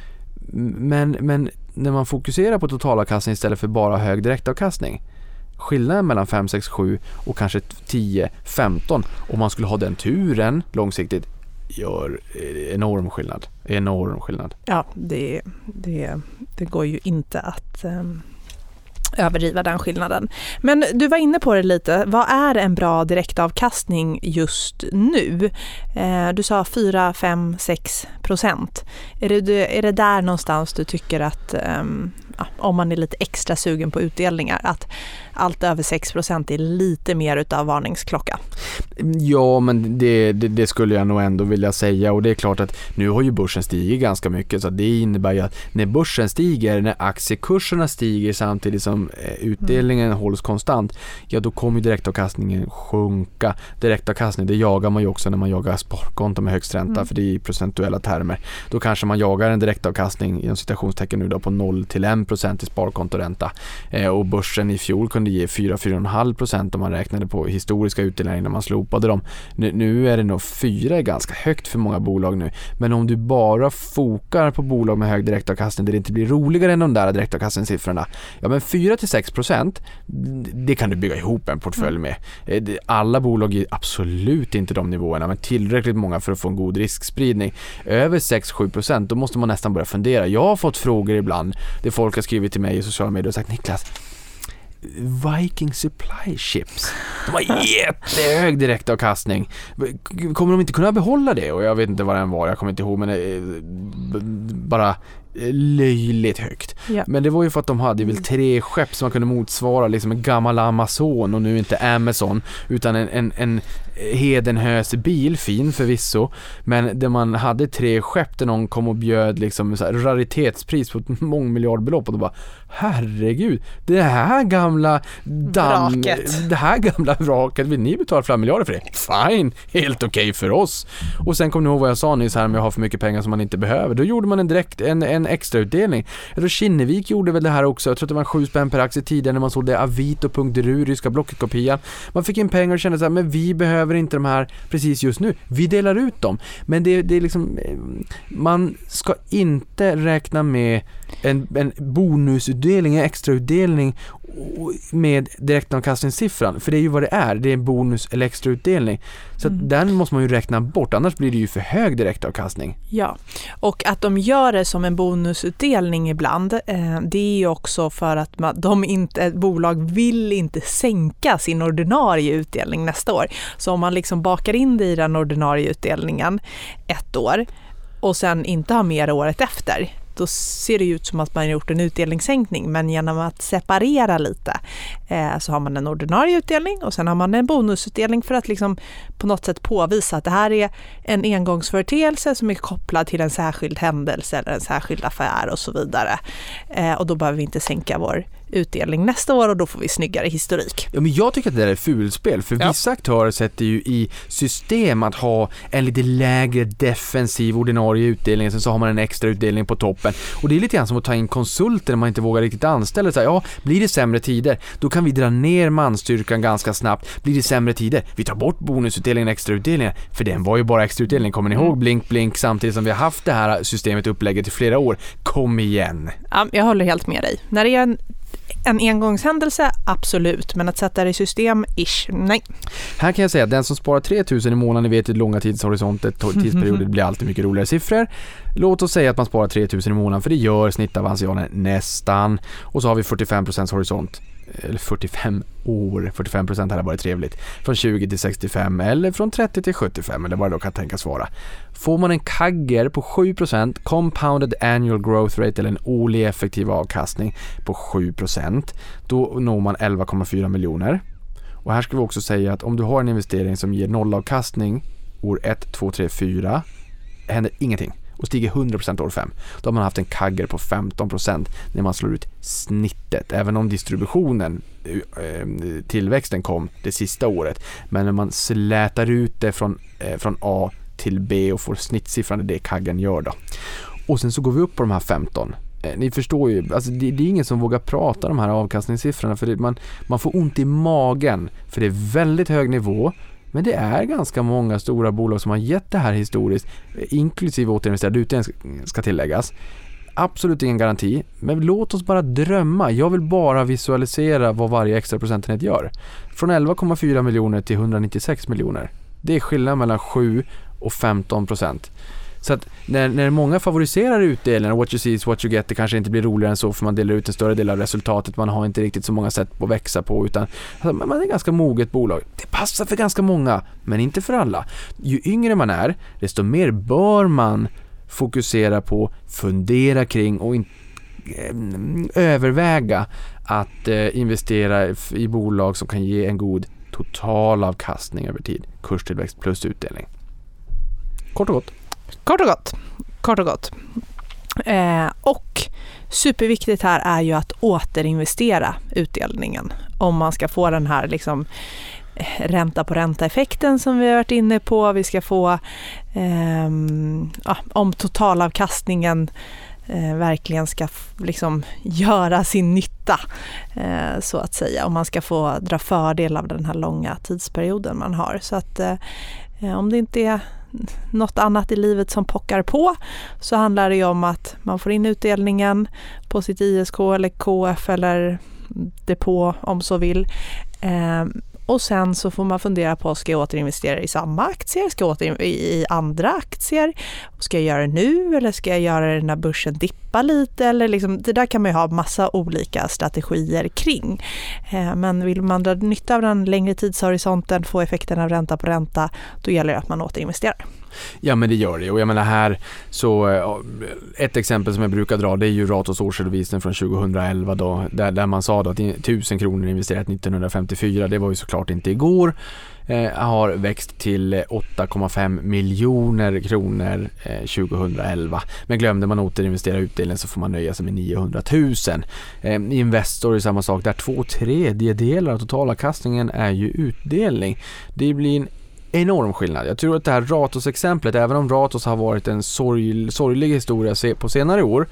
Men när man fokuserar på totalavkastning istället för bara hög direktavkastning, skillnaden mellan 5, 6, 7 och kanske 10, 15, om man skulle ha den turen långsiktigt, gör enorm skillnad. Ja, det går ju inte att överdriva den skillnaden. Men du var inne på det lite. Vad är en bra direktavkastning just nu? Du sa 4, 5, 6%. Är det där någonstans du tycker att om man är lite extra sugen på utdelningar, att allt över 6% är lite mer utav varningsklocka? Ja, men det skulle jag nog ändå vilja säga. Och det är klart att nu har ju börsen stigit ganska mycket, så det innebär ju att när börsen stiger, när aktiekurserna stiger samtidigt som utdelningen hålls konstant, ja då kommer ju direktavkastningen sjunka. Direktavkastning, det jagar man ju också när man jagar sparkonto med högst ränta, för det är i procentuella termer. Då kanske man jagar en direktavkastning inom citationstecken nu då på 0-1% i sparkontoränta. Och börsen i fjol kunde ge 4-4,5% om man räknade på historiska utdelningar när man slopade dem. Nu är det nog 4, är ganska högt för många bolag nu. Men om du bara fokar på bolag med hög direktavkastning där det inte blir roligare än de där direktavkastningssiffrorna, ja men 4-6%, det kan du bygga ihop en portfölj med. Alla bolag är absolut inte de nivåerna, men tillräckligt många för att få en god riskspridning. Över 6-7%, då måste man nästan börja fundera. Jag har fått frågor ibland där folk har skrivit till mig i sociala medier och sagt: Niklas, Viking Supply Ships, de har jättehög direktavkastning, kommer de inte kunna behålla det? Och jag vet inte vad den var, jag kommer inte ihåg, men bara löjligt högt. Ja. Men det var ju för att de hade väl 3 skepp som man kunde motsvara liksom en gammal Amazon och nu inte Amazon utan en Hedenhös bil, fin förvisso, men där man hade 3 skepp där någon kom och bjöd liksom så här raritetspris på ett mångmiljardbelopp och då bara, herregud, det här gamla vraket vill ni betala flera miljarder för det? Fine, helt okej för oss. Och sen kom ni ihåg vad jag sa nyss här, om jag har för mycket pengar som man inte behöver. Då gjorde man en extra utdelning. Jag tror Kinnevik gjorde väl det här också. Jag tror att det var 7 spänn per aktie tidigare när man sålde Avito.ru, ryska Blocket-kopian. Man fick in pengar och kände så här, men vi behöver inte de här precis just nu. Vi delar ut dem. Men det är liksom, man ska inte räkna med en bonusutdelning, en extrautdelning med direktavkastningssiffran, för det är ju vad det är en bonus eller extrautdelning. Så att den måste man ju räkna bort, annars blir det ju för hög direktavkastning. Ja, och att de gör det som en bonusutdelning ibland, det är ju också för att ett bolag vill inte sänka sin ordinarie utdelning nästa år. Så om man liksom bakar in det i den ordinarie utdelningen ett år och sen inte har mer året efter, då ser det ut som att man har gjort en utdelningssänkning, men genom att separera lite så har man en ordinarie utdelning och sen har man en bonusutdelning för att liksom på något sätt påvisa att det här är en engångsföreteelse som är kopplad till en särskild händelse eller en särskild affär och så vidare. Och då behöver vi inte sänka vår utdelning nästa år och då får vi snyggare historik. Ja, men jag tycker att det är fulspel, för vissa aktörer sätter ju i system att ha en lite lägre defensiv ordinarie utdelning, sen så har man en extra utdelning på toppen. Och det är lite grann som att ta in konsulter när man inte vågar riktigt anställa. Så här, ja, blir det sämre tider, då kan vi dra ner manstyrkan ganska snabbt. Blir det sämre tider, vi tar bort bonusutdelningen och extrautdelningen, för den var ju bara extrautdelning. Kommer ni ihåg blink blink, samtidigt som vi har haft det här systemet upplägget i flera år? Kom igen. Ja, jag håller helt med dig. När det är en engångshändelse, absolut. Men att sätta det i system, nej. Här kan jag säga att den som sparar 3 000 i månaden, ni vet ett långa tidshorisonter, tidsperioder blir alltid mycket roligare siffror. Låt oss säga att man sparar 3 000 i månaden, för det gör snittavansianen nästan. Och så har vi 45% horisont. Eller 45 år, 45% hade varit trevligt. Från 20 till 65 eller från 30 till 75 eller vad det då kan tänkas vara. Får man en kagger på 7%, compounded annual growth rate eller en årlig effektiv avkastning på 7%, då når man 11,4 miljoner. Och här ska vi också säga att om du har en investering som ger nollavkastning år 1, 2, 3, 4, händer ingenting. Och stiger 100% år 5. Då har man haft en kagger på 15% när man slår ut snittet. Även om distributionen, tillväxten kom det sista året. Men när man slätar ut det från A till B och får snittsiffran, det kaggen gör då. Och sen så går vi upp på de här 15. Ni förstår ju, alltså det är ingen som vågar prata de här avkastningssiffrorna, för man får ont i magen. För det är väldigt hög nivå. Men det är ganska många stora bolag som har gett det här historiskt, inklusive återinvesterade utdelning ska tilläggas. Absolut ingen garanti, men låt oss bara drömma. Jag vill bara visualisera vad varje extra procentenhet gör. Från 11,4 miljoner till 196 miljoner. Det är skillnad mellan 7 och 15%. Så att när många favoriserar utdelningen, what you see is what you get, det kanske inte blir roligare än så, för man delar ut en större del av resultatet. Man har inte riktigt så många sätt att växa på, utan alltså, man är ganska moget bolag. Det passar för ganska många, men inte för alla. Ju yngre man är, desto mer bör man fokusera på, fundera kring och överväga att investera i bolag som kan ge en god totalavkastning över tid. Kurstillväxt plus utdelning. Kort och gott. Kort och gott. Och superviktigt här är ju att återinvestera utdelningen. Om man ska få den här liksom ränta på ränta-effekten som vi har varit inne på. Vi ska få om totalavkastningen verkligen ska liksom göra sin nytta, så att säga. Om man ska få dra fördel av den här långa tidsperioden man har. Så att om det inte är något annat i livet som pockar på, så handlar det ju om att man får in utdelningen på sitt ISK eller KF eller depå om så vill. Och sen så får man fundera på, ska jag återinvestera i samma aktier? Ska jag återinvestera i andra aktier? Ska jag göra det nu eller ska jag göra det när börsen dippar lite? Eller liksom, det där kan man ju ha massa olika strategier kring. Men vill man dra nytta av den längre tidshorisonten, få effekten av ränta på ränta, då gäller det att man återinvesterar. Ja, men det gör det. Och jag menar här, så ett exempel som jag brukar dra, det är ju Ratos årsredovisning från 2011 då, där man sa då att 1000 kronor investerat 1954, det var ju såklart inte igår, har växt till 8,5 miljoner kronor 2011. Men glömde man återinvestera utdelningen så får man nöja sig med 900 000. Investor är samma sak, där 2/3 av totalavkastningen är ju utdelning. Det blir en enorm skillnad. Jag tror att det här Ratos-exemplet, även om Ratos har varit en sorglig historia på senare år,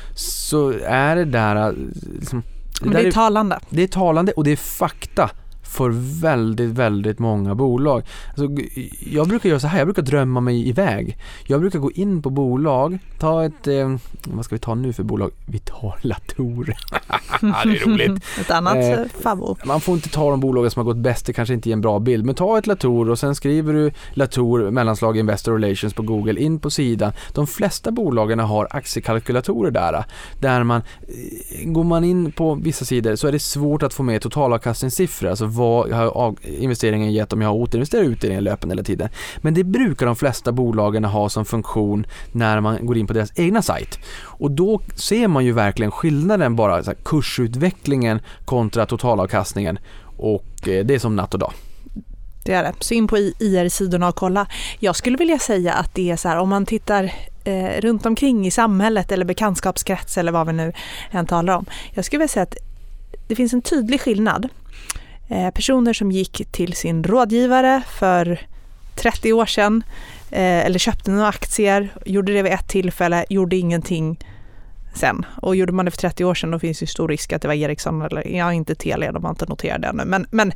så är det där liksom, men det är talande. Det är talande och det är fakta för väldigt, väldigt många bolag. Alltså, jag brukar göra så här, jag brukar drömma mig iväg. Jag brukar gå in på bolag, ta ett, vad ska vi ta nu för bolag? Vi tar Latour. Det är roligt. Ett annat favor. Man får inte ta de bolagen som har gått bäst, det kanske inte är en bra bild. Men ta ett Latour och sen skriver du Latour mellanslag Investor Relations på Google in på sidan. De flesta bolagen har aktiekalkylatorer där man, går man in på vissa sidor så är det svårt att få med totalavkastningssiffror. Alltså vad har investeringen gett om jag har återinvesterat utdelningen löpande hela tiden. Men det brukar de flesta bolagen ha som funktion när man går in på deras egna sajt. Och då ser man ju verkligen skillnaden, bara så här, kursutvecklingen kontra totalavkastningen, och det är som natt och dag. Det är det. Så in på IR-sidorna och kolla. Jag skulle vilja säga att det är så här, om man tittar runt omkring i samhället eller bekantskapskrets eller vad vi nu än talar om. Jag skulle vilja säga att det finns en tydlig skillnad. Personer som gick till sin rådgivare för 30 år sedan eller köpte några aktier, gjorde det vid ett tillfälle, gjorde ingenting sen. Och gjorde man det för 30 år sedan, då finns ju stor risk att det var Ericsson eller inte Telia, de har inte noterat det ännu. Men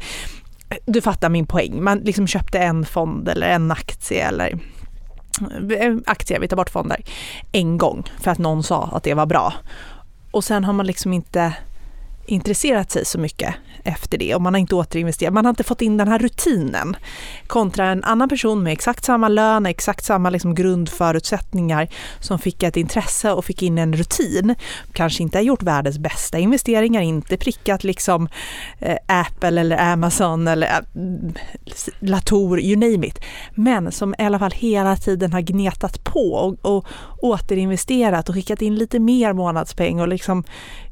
du fattar min poäng. Man liksom köpte en fond eller en aktie eller aktier, vi tar bort fonder, en gång för att någon sa att det var bra. Och sen har man liksom inte intresserat sig så mycket efter det, och man har inte återinvesterat, man har inte fått in den här rutinen kontra en annan person med exakt samma lön, exakt samma liksom grundförutsättningar, som fick ett intresse och fick in en rutin, kanske inte har gjort världens bästa investeringar, inte prickat liksom Apple eller Amazon eller Latour, you name it, men som i alla fall hela tiden har gnetat på och återinvesterat och skickat in lite mer månadspeng, och liksom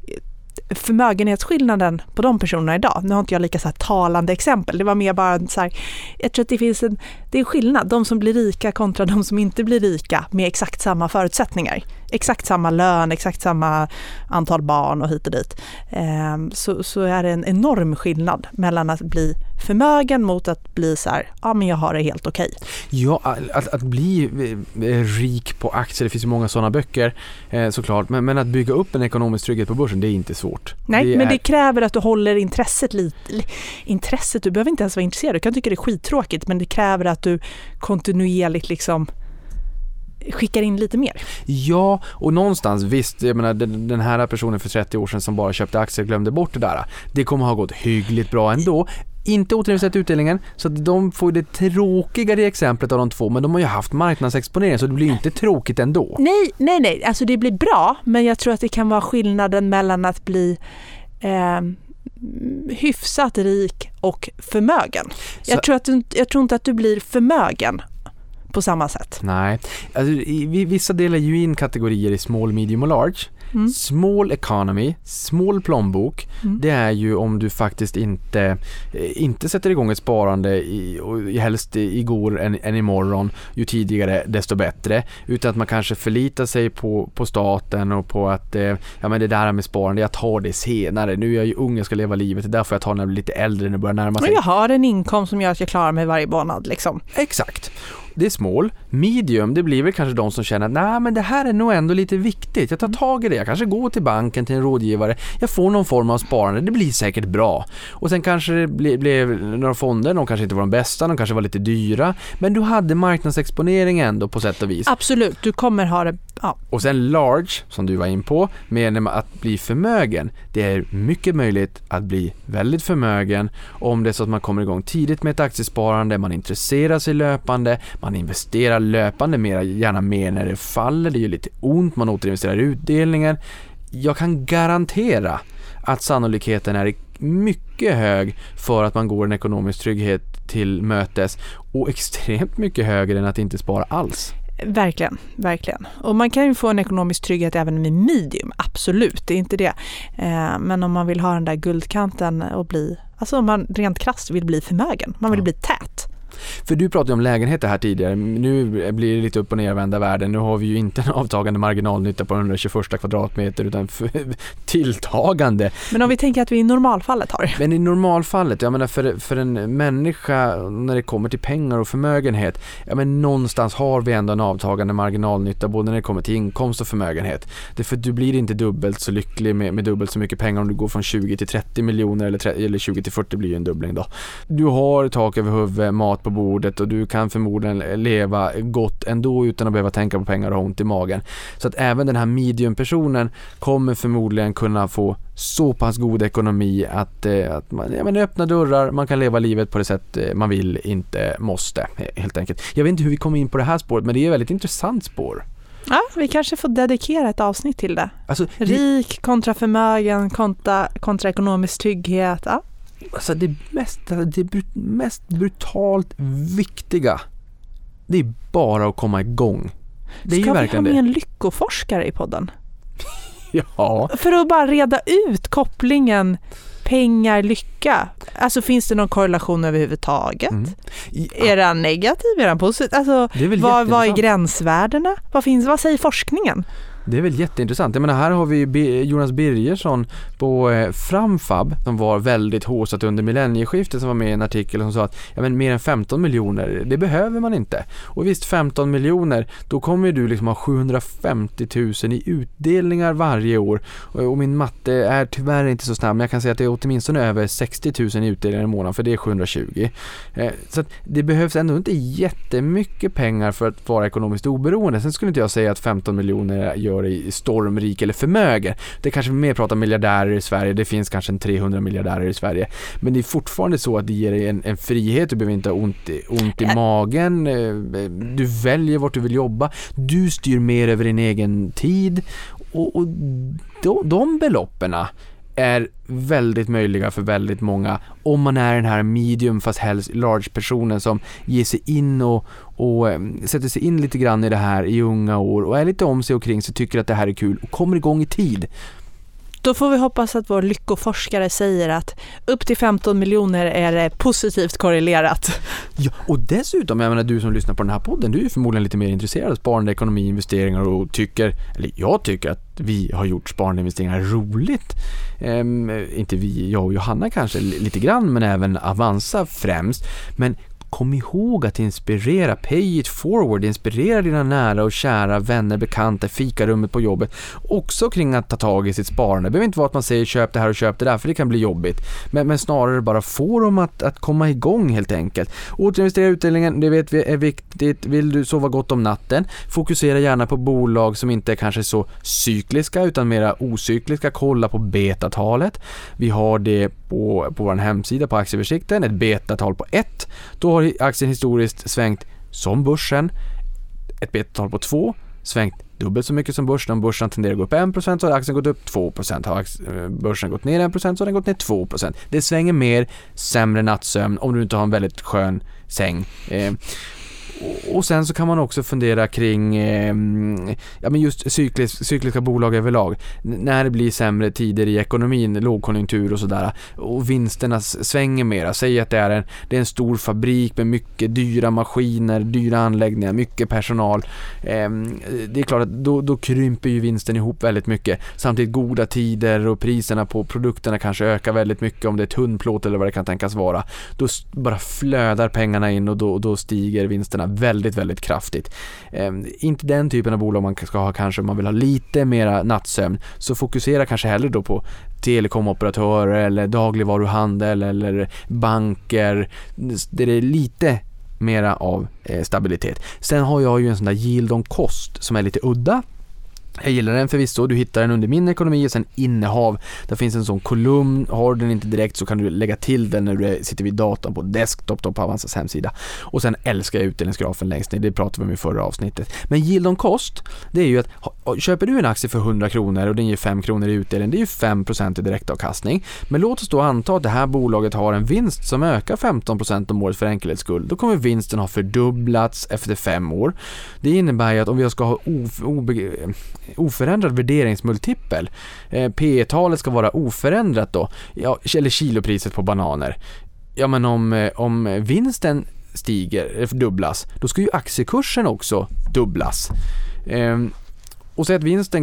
förmögenhetsskillnaden på de personerna idag. Nu har inte jag lika så här talande exempel. Det var mer bara så här, jag tror att det är en skillnad. De som blir rika kontra de som inte blir rika med exakt samma förutsättningar. Exakt samma lön, exakt samma antal barn och hit och dit. Så är det en enorm skillnad mellan att bli förmögen mot att bli så här, ja men jag har det helt okej. Ja, att bli rik på aktier, det finns ju många sådana böcker såklart, men att bygga upp en ekonomisk trygghet på börsen, det är inte svårt. Nej, men det kräver att du håller intresset, du behöver inte ens vara intresserad, du kan tycka det är skittråkigt, men det kräver att du kontinuerligt liksom skickar in lite mer. Ja, och någonstans visst, jag menar den här personen för 30 år sedan som bara köpte aktier glömde bort det där. Det kommer ha gått hyggligt bra ändå. Inte återinvesterat utdelningen, så att de får det tråkigare exemplet av de två, men de har ju haft marknadsexponering, så det blir ju inte tråkigt ändå. Nej, alltså det blir bra, men jag tror att det kan vara skillnaden mellan att bli hyfsat rik och förmögen. Jag tror inte att du blir förmögen på samma sätt. Nej, alltså, vissa delar ju in kategorier i small, medium och large. Small economy, small plånbok, det är ju om du faktiskt inte sätter igång ett sparande helst igår än imorgon, ju tidigare desto bättre, utan att man kanske förlitar sig på staten och på att men det där med sparande, jag tar det senare, nu är jag ju ung, jag ska leva livet, det är därför jag tar när jag blir lite äldre, när jag börjar närma sig. Men jag har en inkomst som gör att jag klarar mig varje månad liksom. Exakt. det är small. Medium, det blir väl kanske de som känner att nej, men det här är nog ändå lite viktigt. Jag tar tag i det. Jag kanske går till banken, till en rådgivare. Jag får någon form av sparande. Det blir säkert bra. Och sen kanske det blev några fonder. De kanske inte var de bästa. De kanske var lite dyra. Men du hade marknadsexponering ändå på sätt och vis. Absolut, du kommer ha det. Ja. Och sen large, som du var in på, med att bli förmögen. Det är mycket möjligt att bli väldigt förmögen om det är så att man kommer igång tidigt med ett aktiesparande, man intresserar sig löpande, man investerar löpande, gärna mer när det faller, det gör lite ont, man återinvesterar utdelningen. Jag kan garantera att sannolikheten är mycket hög för att man går en ekonomisk trygghet till mötes, och extremt mycket högre än att inte spara alls. Verkligen, verkligen. Och man kan ju få en ekonomisk trygghet även med medium, absolut, det är inte det. Men om man vill ha den där guldkanten och om man rent krasst vill bli förmögen, man vill bli tät. För du pratade om lägenheter här tidigare. Nu blir det lite upp och nervända världen. Nu har vi ju inte en avtagande marginalnytta på 121 kvadratmeter utan tilltagande. Men om vi tänker att vi i normalfallet har. Men i normalfallet, jag menar för en människa när det kommer till pengar och förmögenhet, men någonstans har vi ändå en avtagande marginalnytta både när det kommer till inkomst och förmögenhet. Det är för du blir inte dubbelt så lycklig med dubbelt så mycket pengar om du går från 20 till 30 miljoner eller 20 till 40 blir ju en dubbling då. Du har tak över huvudet, mat på bordet och du kan förmodligen leva gott ändå utan att behöva tänka på pengar och ha ont i magen. Så att även den här mediumpersonen kommer förmodligen kunna få så pass god ekonomi att man öppnar dörrar, man kan leva livet på det sätt man vill, inte måste, helt enkelt. Jag vet inte hur vi kommer in på det här spåret, men det är ett väldigt intressant spår. Ja, vi kanske får dedikera ett avsnitt till det. Alltså, rik kontra förmögen kontra ekonomisk trygghet, ja. Alltså det mest brutalt viktiga, det är bara att komma igång. Det är Ska ju vi verkligen ha med en lyckoforskare i podden? Ja. För att bara reda ut kopplingen pengar, lycka. Alltså finns det någon korrelation överhuvudtaget? Är den negativ? Är den positiv? Alltså, vad är gränsvärdena? Vad säger forskningen? Det är väl jätteintressant. Jag menar, här har vi Jonas Birgersson på Framfab som var väldigt håsat under millennieskiftet, som var med i en artikel som sa att mer än 15 miljoner, det behöver man inte. Och visst, 15 miljoner, då kommer du liksom ha 750 000 i utdelningar varje år. Och min matte är tyvärr inte så snabb, men jag kan säga att det är åtminstone över 60 000 i utdelningar i månaden, för det är 720. Så att det behövs ändå inte jättemycket pengar för att vara ekonomiskt oberoende. Sen skulle inte jag säga att 15 miljoner gör i stormrik eller förmögen. Det kanske mer pratar miljardärer i Sverige. Det finns kanske 300 miljardärer i Sverige. Men det är fortfarande så att det ger dig en frihet. Du behöver inte ha ont i magen. Du väljer vart du vill jobba. Du styr mer över din egen tid. Och de beloppena är väldigt möjliga för väldigt många om man är den här medium fast helst large personen som ger sig in och sätter sig in lite grann i det här i unga år och är lite om sig och kring sig, tycker att det här är kul och kommer igång i tid. Då får vi hoppas att vår lyckoforskare säger att upp till 15 miljoner är positivt korrelerat. Ja, och dessutom, jag menar, du som lyssnar på den här podden, du är förmodligen lite mer intresserad av sparande, ekonomi, investeringar och jag tycker att vi har gjort sparande investeringar roligt. Inte vi, jag och Johanna kanske lite grann, men även Avanza främst. Men kom ihåg att inspirera, pay it forward, inspirera dina nära och kära vänner, bekanta, fikarummet på jobbet, också kring att ta tag i sitt sparande. Det behöver inte vara att man säger köp det här och köp det där, för det kan bli jobbigt. Men snarare bara få dem att komma igång helt enkelt. Återinvestera utdelningen, det vet vi är viktigt. Vill du sova gott om natten, fokusera gärna på bolag som inte är kanske så cykliska utan mera ocykliska. Kolla på betatalet. Vi har det på vår hemsida på Aktieöversikten, ett betatal på 1. Då har aktien historiskt svängt som börsen. Ett betatal på 2 svängt dubbelt så mycket som börsen. Om börsen tenderar att gå upp 1% så har aktien gått upp 2%. Har börsen gått ner 1% så har den gått ner 2%. Det svänger mer, sämre nattsömn om du inte har en väldigt skön säng. Och sen så kan man också fundera kring just cykliska bolag överlag. När det blir sämre tider i ekonomin, lågkonjunktur och sådär, och vinsterna svänger mera. Säg att det är en stor fabrik med mycket dyra maskiner, dyra anläggningar, mycket personal. Det är klart att då krymper ju vinsten ihop väldigt mycket. Samtidigt goda tider och priserna på produkterna kanske ökar väldigt mycket, om det är tunnplåt eller vad det kan tänkas vara. Då bara flödar pengarna in och då stiger vinsterna väldigt, väldigt kraftigt. Inte den typen av bolag man ska ha kanske om man vill ha lite mera nattsömn, så fokusera kanske hellre då på telekomoperatörer eller dagligvaruhandel eller banker där det är lite mera av stabilitet. Sen har jag ju en sån där yield on cost som är lite udda. Jag gillar den förvisso, du hittar den under min ekonomi och sen innehav. Där finns en sån kolumn, har den inte direkt så kan du lägga till den när du sitter vid datorn på desktop på Avanzas hemsida. Och sen älskar jag utdelningsgrafen längst ner, det pratade vi om i förra avsnittet. Men yield on cost, det är ju att köper du en aktie för 100 kronor och den ger 5 kronor i utdelning, det är ju 5% i direktavkastning. Men låt oss då anta att det här bolaget har en vinst som ökar 15% om året för enkelhets skull. Då kommer vinsten ha fördubblats efter 5 år. Det innebär ju att om vi ska ha oförändrad värderingsmultipel, P-talet ska vara oförändrat då, eller kilopriset på bananer. Ja, men om vinsten stiger eller fördubblas, då ska ju aktiekursen också dubblas. Och så att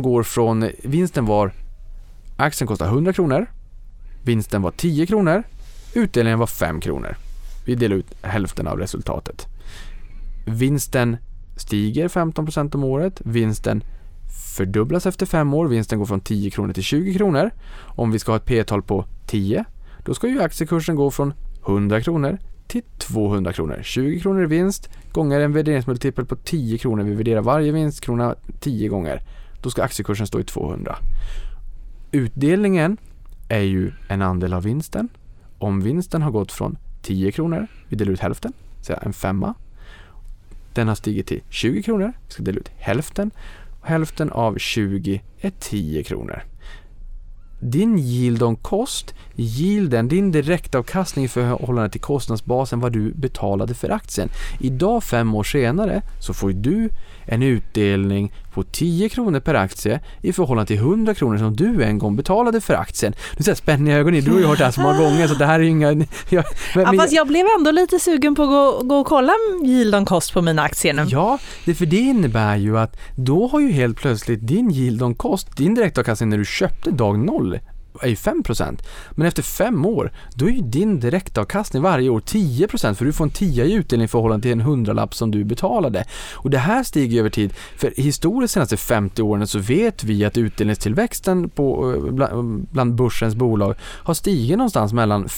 aktien kostar 100 kronor, vinsten var 10 kronor, utdelningen var 5 kronor. Vi delar ut hälften av resultatet. Vinsten stiger 15% om året, vinsten fördubblas efter 5 år, vinsten går från 10 kronor till 20 kronor. Om vi ska ha ett P-tal på 10, då ska ju aktiekursen gå från 100 kronor till 200 kronor. 20 kronor i vinst gånger en värderingsmultipel på 10 kronor. Vi värderar varje vinstkrona 10 gånger. Då ska aktiekursen stå i 200. Utdelningen är ju en andel av vinsten. Om vinsten har gått från 10 kronor, vi delar ut hälften, så en 5. Den har stigit till 20 kronor, vi ska dela ut hälften. Hälften av 20 är 10 kronor. Din yield on cost, yielden, din direktavkastning i förhållande till kostnadsbasen, vad du betalade för aktien. Idag 5 år senare så får du en utdelning på 10 kronor per aktie i förhållande till 100 kronor som du en gång betalade för aktien. Du ser spänniga ögon i, du har ju hört det här så många gånger så det här är inga... Fast jag blev ändå lite sugen på att gå och kolla yield on cost på mina aktier nu. Ja, för det innebär ju att då har ju helt plötsligt din yield on cost, din direktavkastning när du köpte dag 0 är ju 5%. Men efter 5 år, då är ju din direktavkastning varje år 10%, för du får en 10 i utdelning i förhållande till en 100-lapp som du betalade. Och det här stiger över tid. För historiskt senaste 50 åren så vet vi att utdelningstillväxten bland börsens bolag har stigit någonstans mellan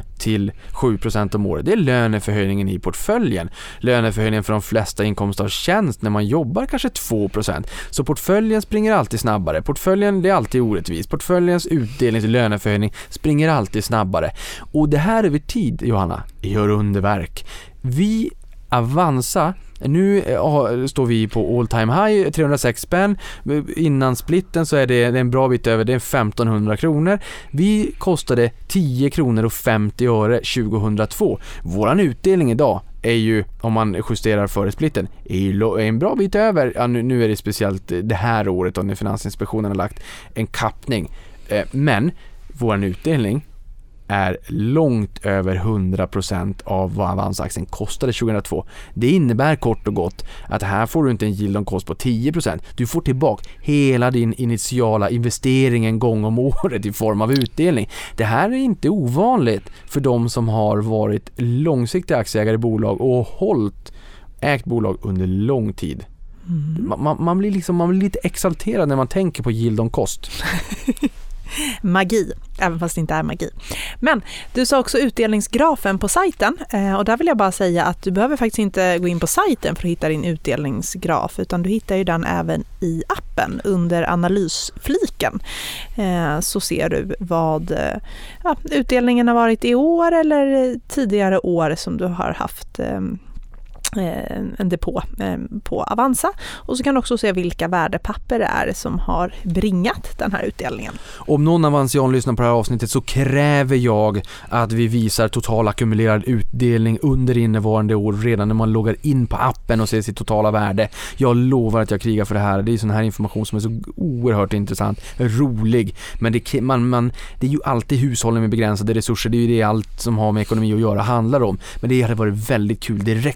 5-7% om året. Det är löneförhöjningen i portföljen. Löneförhöjningen för de flesta inkomster av tjänst när man jobbar kanske 2%. Så portföljen springer alltid snabbare. Portföljen, det är alltid orättvist. Portföljens utdelning till löneförhöjning springer alltid snabbare. Och det här över tid, Johanna, gör underverk. Vi Avanza, nu står vi på all time high, 306 spänn. Innan splitten så är det en bra bit över, det är 1500 kronor. Vi kostade 10 kronor och 50 öre 2002. Våran utdelning idag är ju, om man justerar före splitten, är en bra bit över. Ja, nu är det speciellt det här året när Finansinspektionen har lagt en kappning. Men vår utdelning är långt över 100% av vad Avanza-aktien kostade 2002. Det innebär kort och gott att här får du inte en yield on cost på 10%. Du får tillbaka hela din initiala investering en gång om året i form av utdelning. Det här är inte ovanligt för de som har varit långsiktiga aktieägare i bolag och ägt bolag under lång tid. Man blir lite exalterad när man tänker på yield on cost. Magi, även fast det inte är magi. Men du sa också utdelningsgrafen på sajten, och där vill jag bara säga att du behöver faktiskt inte gå in på sajten för att hitta din utdelningsgraf, utan du hittar ju den även i appen under analysfliken. Så ser du vad utdelningen har varit i år eller tidigare år som du har haft en depå på Avanza, och så kan du också se vilka värdepapper det är som har bringat den här utdelningen. Om någon Avanzian lyssnar på det här avsnittet så kräver jag att vi visar total ackumulerad utdelning under innevarande år redan när man loggar in på appen och ser sitt totala värde. Jag lovar att jag krigar för det här. Det är sån här information som är så oerhört intressant, rolig, men det är ju alltid hushållen med begränsade resurser. Det är ju det allt som har med ekonomi att göra handlar om. Men det hade varit väldigt kul direkt man loggar in i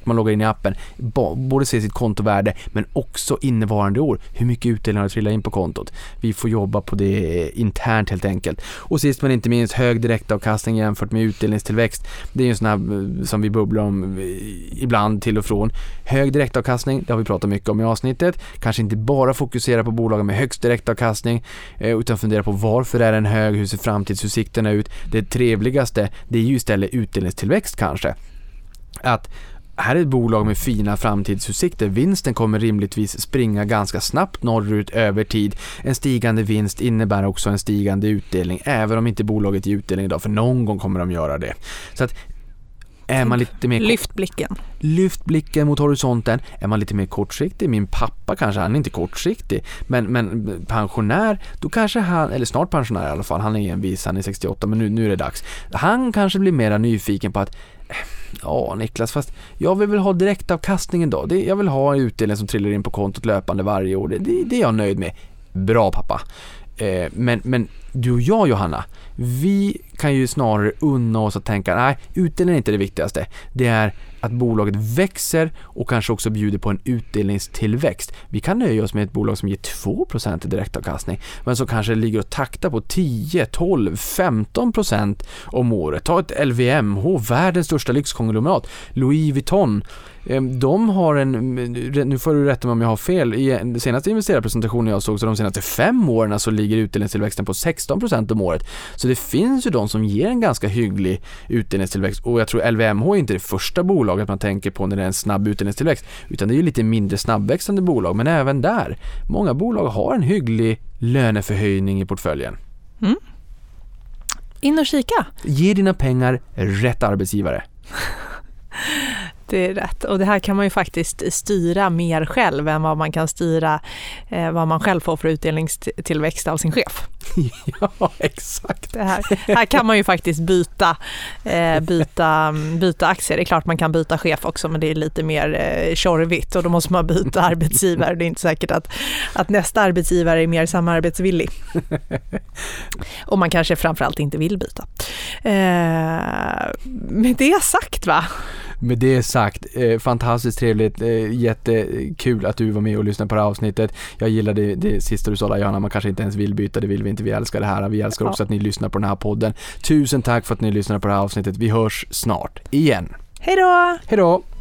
appen, både se sitt kontovärde men också innevarande år. Hur mycket utdelning har trillat in på kontot? Vi får jobba på det internt helt enkelt. Och sist men inte minst, hög direktavkastning jämfört med utdelningstillväxt. Det är ju en sån här som vi bubblar om ibland till och från. Hög direktavkastning, det har vi pratat mycket om i avsnittet. Kanske inte bara fokusera på bolagen med högst direktavkastning utan fundera på varför är den hög, hur ser framtidsutsikterna ut. Det trevligaste, det är ju istället utdelningstillväxt kanske. Att här är ett bolag med fina framtidsutsikter. Vinsten kommer rimligtvis springa ganska snabbt norrut över tid. En stigande vinst innebär också en stigande utdelning, även om inte bolaget ger utdelning idag, för någon gång kommer de göra det. Så att är man lite mer lyft blicken mot horisonten, är man lite mer kortsiktig. Min pappa kanske, han är inte kortsiktig, men pensionär, då kanske han, eller snart pensionär i alla fall, han är envis, han är 68, men nu är det dags. Han kanske blir mer nyfiken på att Niklas, fast jag vill väl ha direktavkastningen då. Jag vill ha en utdelning som trillar in på kontot löpande varje år. Det är jag nöjd med. Bra pappa. Men du och jag, Johanna, vi kan ju snarare unna oss att tänka, nej, utdelning är inte det viktigaste. Det är att bolaget växer och kanske också bjuder på en utdelningstillväxt. Vi kan nöja oss med ett bolag som ger 2% i direktavkastning, men som kanske ligger och taktar på 10, 12, 15% om året. Ta ett LVMH, världens största lyxkonglomerat, Louis Vuitton. De har nu får du rätta mig om jag har fel, i den senaste investerarpresentationen jag såg, så de senaste 5 åren så ligger utdelningstillväxten på 16% om året. Så det finns ju de som ger en ganska hygglig utdelningstillväxt, och jag tror LVMH är inte det första bolaget man tänker på när det är en snabb utdelningstillväxt, utan det är ju lite mindre snabbväxande bolag, men även där, många bolag har en hygglig löneförhöjning i portföljen. In och kika. Ge dina pengar rätt arbetsgivare. Det är rätt. Och det här kan man ju faktiskt styra mer själv än vad man kan styra vad man själv får för utdelningstillväxt av sin chef. Ja, exakt. Här kan man ju faktiskt byta aktier. Det är klart man kan byta chef också, men det är lite mer tjorvigt och då måste man byta arbetsgivare. Det är inte säkert att nästa arbetsgivare är mer samarbetsvillig. Och man kanske framförallt inte vill byta. Med det sagt, va? Med det sagt, fantastiskt trevligt, jättekul att du var med och lyssnade på det här avsnittet. Jag gillar det sista du sa där, Johanna, man kanske inte ens vill byta, det vill vi inte, vi älskar det här. Vi älskar också att ni lyssnar på den här podden. Tusen tack för att ni lyssnar på det här avsnittet. Vi hörs snart igen. Hej då! Hej då!